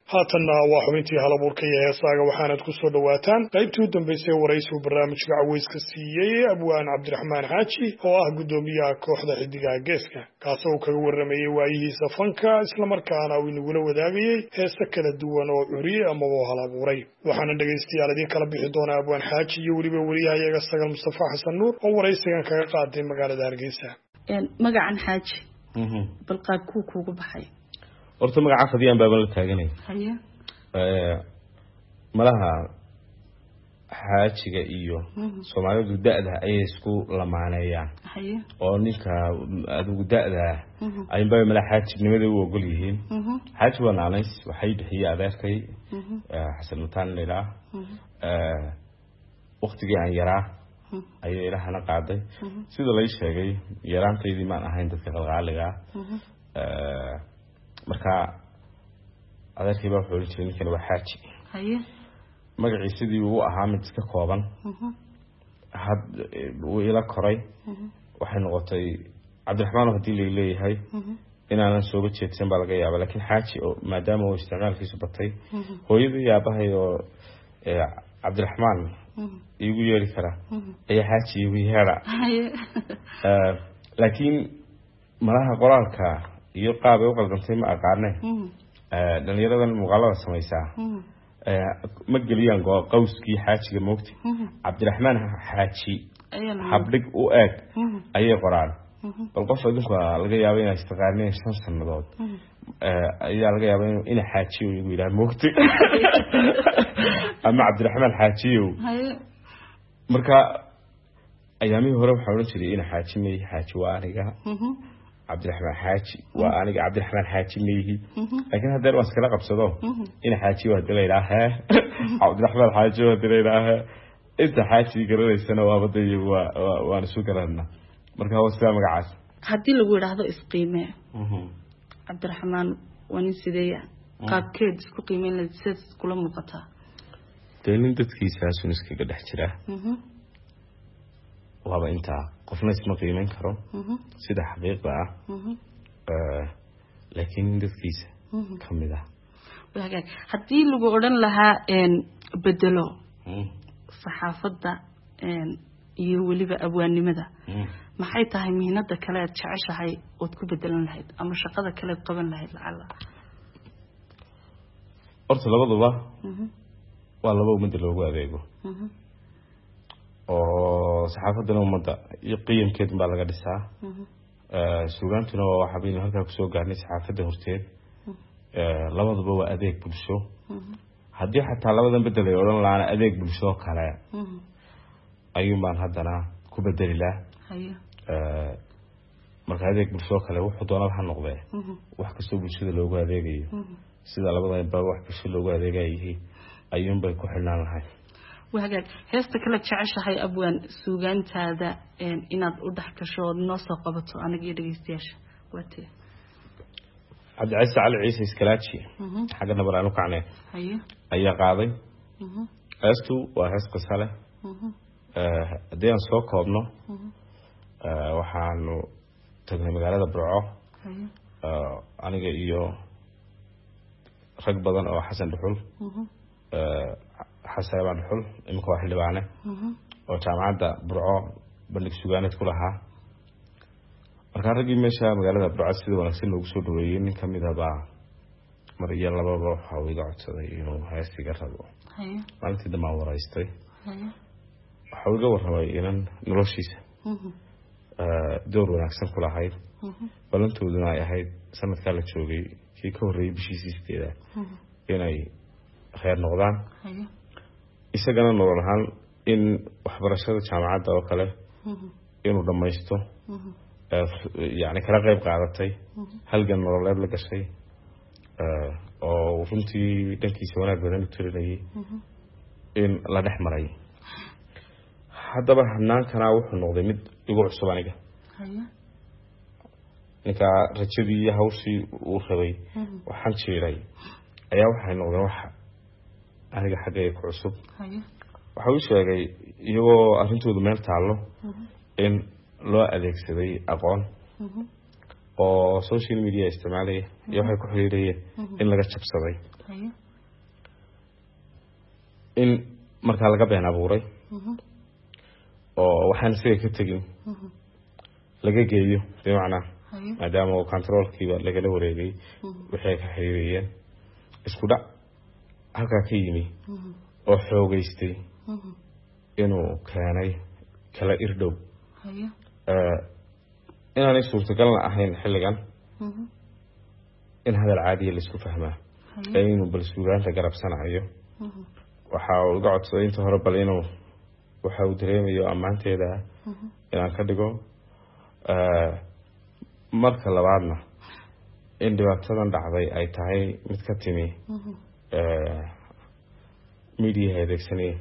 haatanna waa xubintii halabuurka iyo heesaaga waxaanad ku soo dhawaataan qaybtii u dambeysay waraysigu barnaamijka caweyska siiyey abwaan cabdiraxmaan xaaji oo ah guddoomiyaha kooxda xidigaha geeska kaasoo uu kaga warramayey waayihiisa fanka islamarkaana uu inagula wadaagayey heese kala duwan oo curiyey amaba halabuuray waxaana dhegaystayaal idiin kala bixi doonaa abwaan xaaji iyo weliba wariyahayaga sagal mustafa xasan nuur oo waraysigan kaga qaaday magaalada hargeysa. magacan xaaji bal qaabkuu kuugu baxay? horta magaca fadiyaan baaban la taaganay haye malaha xaajiga iyo Soomaalidu da'da ay isku lamaaneeyaan haye oo ninka adigu da'da ay baa malaha xaajinimada u ogol yihiin xaaji waa naanays waxay bixiyay adeerkay xasan mutaan leeyahay ee waqtigii aan yaraa ayay ilaahana qaaday sida la sheegay yaraantaydii ma ahayn dadka qalqaaliga ee marka adeerkii baa wuxuu jiray ninkan waa xaaji haye magaciisidii uu ahaa mid iska kooban had uu ila koray waxay noqotay cabdiraxmaan hadii la leeyahay inaanan soo jeedsan baa laga yaabaa laakiin xaaji oo maadaama uu isticmaalkiisu batay hooyadii yaabahay oo cabdiraxmaan igu yeeri kara ayaa xaaji igu yeera laakiin malaha qoraalka iyo qaab ay u qaldantay ma aqaanay ee dhalinyaradan muuqaalada samaysaa ee ma geliyaan qowskii xaajiga moogti cabdiraxmaan xaaji habdhig u eeg ayay qoraan bal qof adinku laga yaabay inay istaqaaneen shan sanadood ee ayaa laga yaabay in xaaji uu igu yiraahdo moogti ama cabdiraxmaan xaaji marka ayaamii hore waxa uu jiray in xaaji may xaaji waa aniga cabdiraxmaan xaaji waa aniga cabdiraxmaan xaaji meehi laakiin haddii aan iskala qabsado in xaaji waa dilaynaha cabdiraxmaan xaaji waa dilaynaha inta xaaji garanaysan waa baday waa waan isu garanaa marka waa sida magacaas hadii lagu yiraahdo isqiime cabdiraxmaan wani sideeya qaabkeed isku qiimeyn la sid kula muuqata deelin dadkiisa sun iskaga dhex jira waaba inta qofna isma qiimeyn karo sida xaqiiqda ah ee laakiin dadkiisa kamid ah walaal hadii lagu oran lahaa een bedelo saxaafadda een iyo waliba abwaannimada maxay tahay mihnada kale aad jeceshahay oo ku bedelan lahayd ama shaqada kale aad qaban lahayd lacala horta labaduba waa laba umad loogu adeego oo saxaafadana umada iyo qiyamkeed baa laga dhisaa ee suugaantuna waa waxa biin halka ku soo gaarnay saxaafadda horteed ee labaduba waa adeeg bulsho hadii xataa labadan bedelay oran laana adeeg bulsho kale ayuu maan hadana ku bedeli la haye ee marka adeeg bulsho kale wuxuu doonaa ha noqday wax ka soo bulshada loogu adeegayo sida labadan baa wax bulsho loogu adeegayo ayuun bay ku xilnaan lahayd wahagaag heesta kala jeceshahay abwaan suugaantaada een inaad u dhaxkasho noo soo qabato aniga iyo dhageystayaasha waatee Cabdi Cali Ciise Iskalaaji xaga nabar aanu kacnay haye ayaa qaaday heestu waa hees qisale ee hadii aan soo koobno ee waxaanu tagnay magaalada Burco haye ee aniga iyo rag badan oo Xasan Dhuxul ee xasaabaan xul imka wax libaane oo jaamacadda Burco bandhig suugaaneed ku lahaa marka ragii meesha magaalada Burco sida wanaagsan loogu soo dhaweeyay nin kamid ah baa mar iyo laba ruux oo iga codsaday inuu heesiga rabo haye maalintii dama waraystay haye waxa uu iga warramay inaan noloshiisa ee door wanaagsan ku lahayd balantooduna ay ahayd sanadka la joogay kii ka horreeyay bishii sideeda inay khayr noqdaan haye isagana nolol ahaan in waxbarashada jaamacadda oo kale inuu dhamaysto ee yaani kala qayb qaadatay halgan nololeed la gashay ee oo runtii dhankiisa wanaag badan u tirinayay in la dhex maray haddaba hanaankana wuxuu noqday mid igu cusub aniga haye ninka rajadii iyo hawshii uu rabay waxaan jiray ayaa waxay noqdeen wax aniga xagga ku cusub haye waxa uu sheegay iyagoo arrintoodu meel taalo in loo adeegsaday aqoon oo social media isticmaalaya iyo waxay ku xiriirayeen in laga jabsaday in markaa laga been abuuray oo waxaan siga ka tegin laga geeyo bimacnaa maadaama uu controlkiiba lagala wareegay waxay ka xiriirayeen isku dhac halkaa ka yimi oo xoogaystay inuu keenay kala irdhow inaanay suurtagalna ahayn xilligan in hadal caadiya laisku fahmaa ee inuu bal suugaanta garabsanayo waxa uu iga codsaday inta hore bal inuu waxa uu dareemayo ammaanteeda inaan ka dhigo marka labaadna in dhibaatadan dhacday ay tahay mid ka timi media adeegsanaya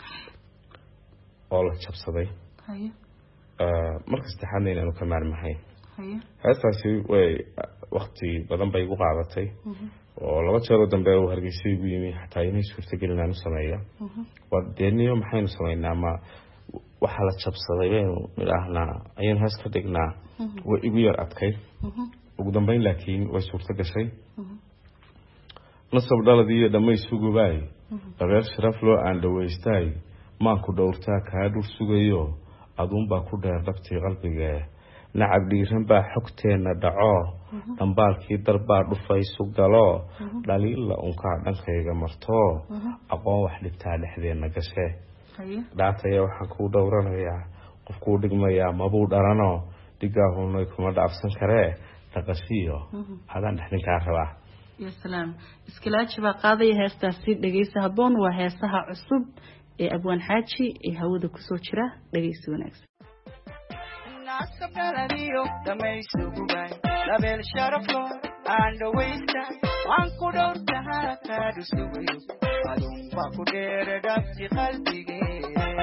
oo la jabsaday marka saddexaadna inaanu ka maarmahayn heestaasi way wakti badan bay igu qaadatay oo laba jeeroo dambe uu hargeysa igu yimi xataa inay suurtagelin aan u sameeya waa deeniyo maxaynu sameynaa ma waxaa la jabsaday baynu nidhaahnaa ayaynu hees ka dhignaa way igu yar adkay ugu dambeyn laakiin way suurta gashay nasab dhaladii iyo dhamay sugubaay dabeer sharaf loo aan dhawaystaay maanku dhowrtaa kaa dhur sugayo aduunbaa ku dheer dhabtii qalbiga nacab dhiiran baa xogteenna dhaco dhambaalkii darbaa dhufaysu galo dhaliilla unkaa dhankayga marto aqoon wax dhibtaa dhexdeenna gashe dhaataya waxaan kuu dhowranayaa qofkuu dhigmayaa mabuu dharano dhigaahunay kuma dhaafsan karee dhaqashiyo adaan dhexdinkaa rabaa ya salaam iskilaaji baa qaadaya heestaasi dhegeysa habboon waa heesaha cusub ee abwaan xaaji ee hawada kusoo jira dhegeysi wanaagsan naskabdhaladiyo dhamaysugubaay labeel sharaflo aan dhawaystay waan ku dhowrtahaa kaadhu sugayo adunbaa ku dheere dhabti qalbigee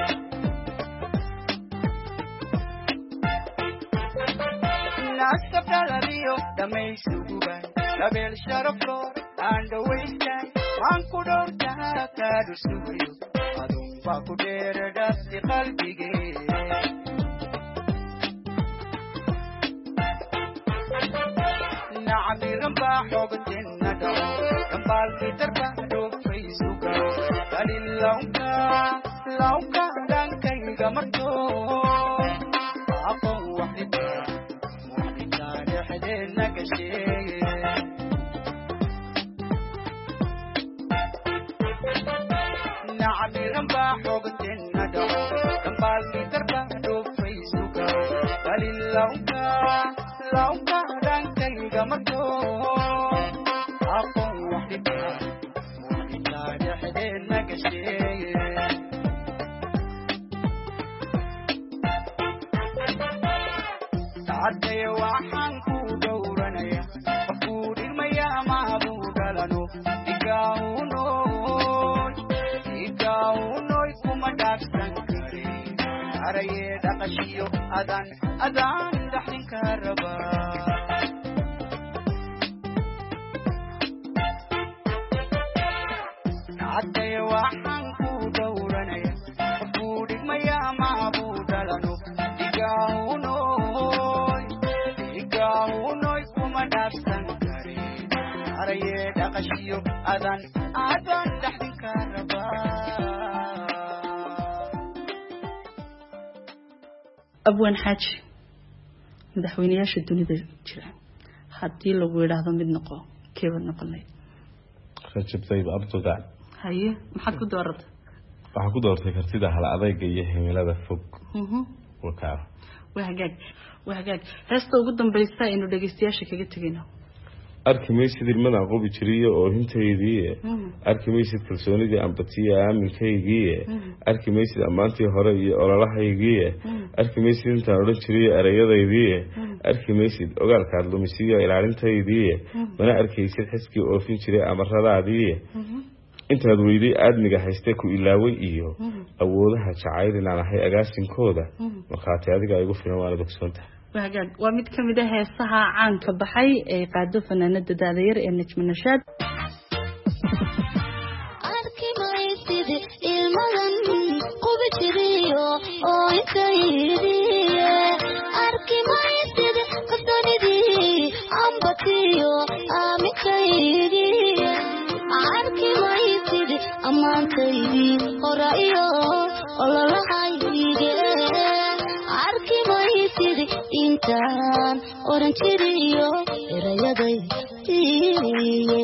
naskabdhaladiyo dhamaysugubaay labeel sharaflo aan dhawaystay waan ku dhowrtahaa kaadhu sugayo adunbaa ku dheere dhabti qalbigee عبيرن با حوبتن ندو كمبال كتر با دوفيسو غو دليل لونكا لونكا دان كاي غمرتو اقو وحدي وحدي تاريخ دينا كشي عبيرن با حوبتن ندو كمبال كتر با دوفيسو غو دليل لونكا لونكا دان كاي غمرتو اقو وحدي وحدي تاريخ دينا كشي سعدي وحان كو دورنيا فقود الميا ما بودلانو ديغاونو ديغاونو كوما داكسان كري اري دقشيو اذان اذان دحين كربا سعدي وحان كو دورنيا فقود الميا ما بودلانو ديغاونو أذان أذان دحين كربا أبوان حاج مدحوينياش الدنيا ذا جرا حتى لو ويراه من نقو كيف نقلني رجب طيب أرتدع هاي محكو دورت waxaa ku doortay kartida hal adayga iyo himilada fog wakaa wahagaag wahagaag heesta ugu dambaysa inuu dhageystayaasha kaga tagayno arkimaysid ilmadan qobi jiriyo oo hintaydii arkimaysid kalsoonidii ambatiya aaminkaygii arkimaysid ammaantii hore iyo ololahaygii arkimaysid intaan odhan jiriyo ereyadaydii arkimaysid ogaalkaad lumisiyo ilaalintaydii mana arkaysid xiskii oofin jiray amaradaadii intaad weyday aadmiga haystee ku ilaaway iyo awoodaha jacayl inaan ahay agaasinkooda markaati adiga igu filan waana bogsoontahay wahagaag waa mid ka mid ah heesaha caanka baxay ee qaado fanaanada daadayar ee najma nashaad arkimaysid ilmadan qubi jiriyo oo intaydiye arkimaysid kalsoonidii ammaantaydii hore iyo ololahayge arki maysid intaan oran jiriyo erayadaydii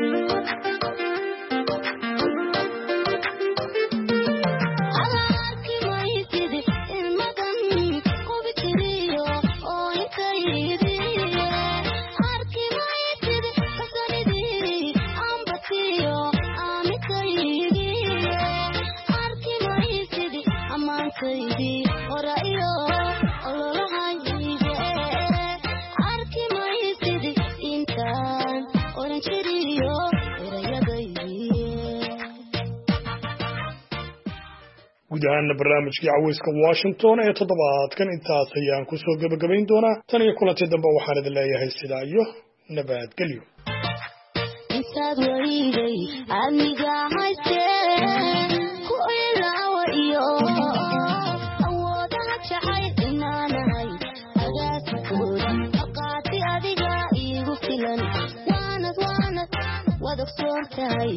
gudahaan barnaamijkii caweyska Washington ee toddobaadkan intaas ayaan ku soo gabagabayn doonaa tan iyo kulanti dambe waxaan idin leeyahay sidaa iyo nabadgelyo intaad wariday aniga haystee ku ilaawa iyo awoodaha jacayl inaanahay agaasakooda aqaati adiga iigu filan waanad waanad wad ogsoon tahay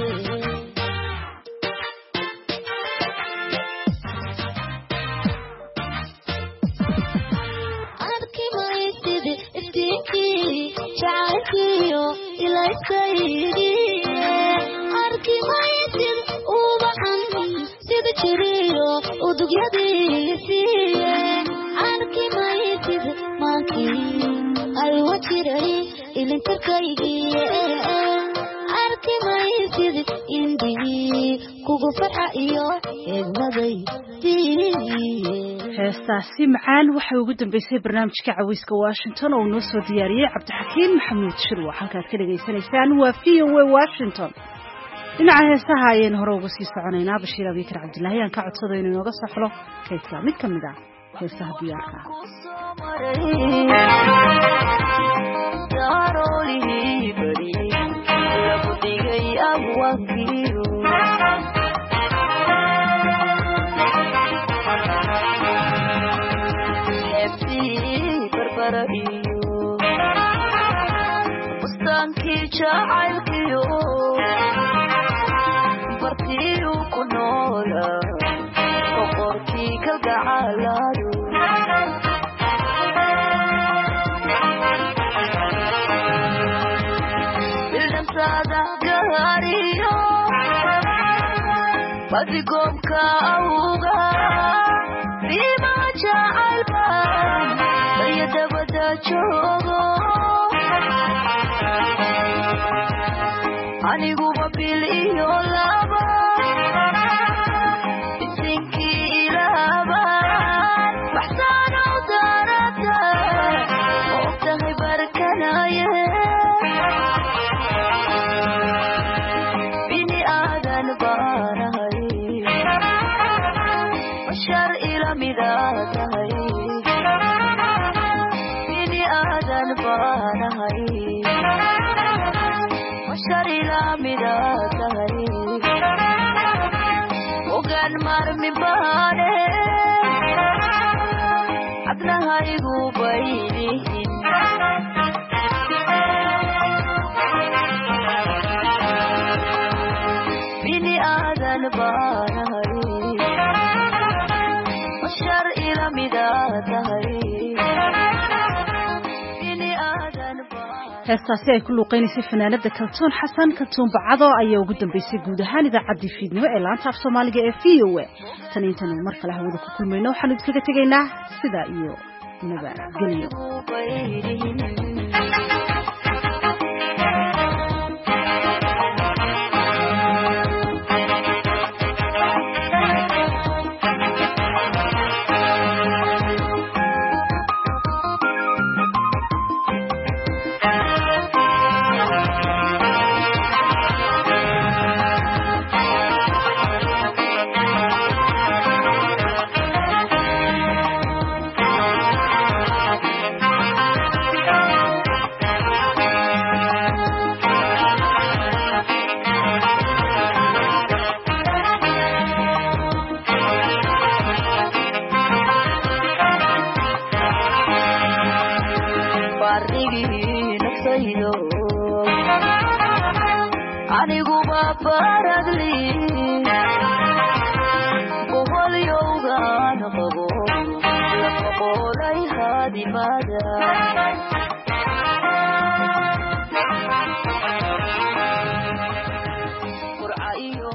شعركيو إلى سيدي أركي ما يصير وبحن سيد شريو ودق يديسي أركي ما يصير ماكي الوتيري إلى تركيجي أركي ما يصير إندي كوكو فرحة إيو إبنادي heestaasi macaan waxay ugu dambeysay barnaamijka caweyska Washington oo noo soo diyaariyay Cabdixakiin Maxamuud Shirwa halkaad ka dhageysanaysaan waa V O A Washington dhinaca heesaha ayaan hore uga sii soconaynaa Bashiir Abikar Cabdullaahi aan ka codsaday inuu nooga saxlo kaydka mid ka mid ah heesaha diyaarka bustankii jacaylkiyo bartiyu ku noola boqorkii kalgacalaadu bildhantaada gaariyo badigoobka awga rima jacaylba iyo dabada joogo aniguba bil iyo laba isinkii ilaaban baxsaanow darata ogtahay barkanaye bini aadan baanahay bashar ila midaa tahay baanahay bashar ila midaa tahay ogaan marmi baane adnahaygu baynihin bini aadan baanahay bashar ila midaa tahay heestaasi ay ku luuqaynaysay fanaanada kaltuun xasan kaltuun bacado ayaa ugu dambeysay guud ahaan idaacaddii fiidnimo ee laanta af soomaaliga ee V O A tan intaan mar kale hawada ku kulmayno waxaan idinkaga tegaynaa sidaa iyo nabadgelyo aniguba baradli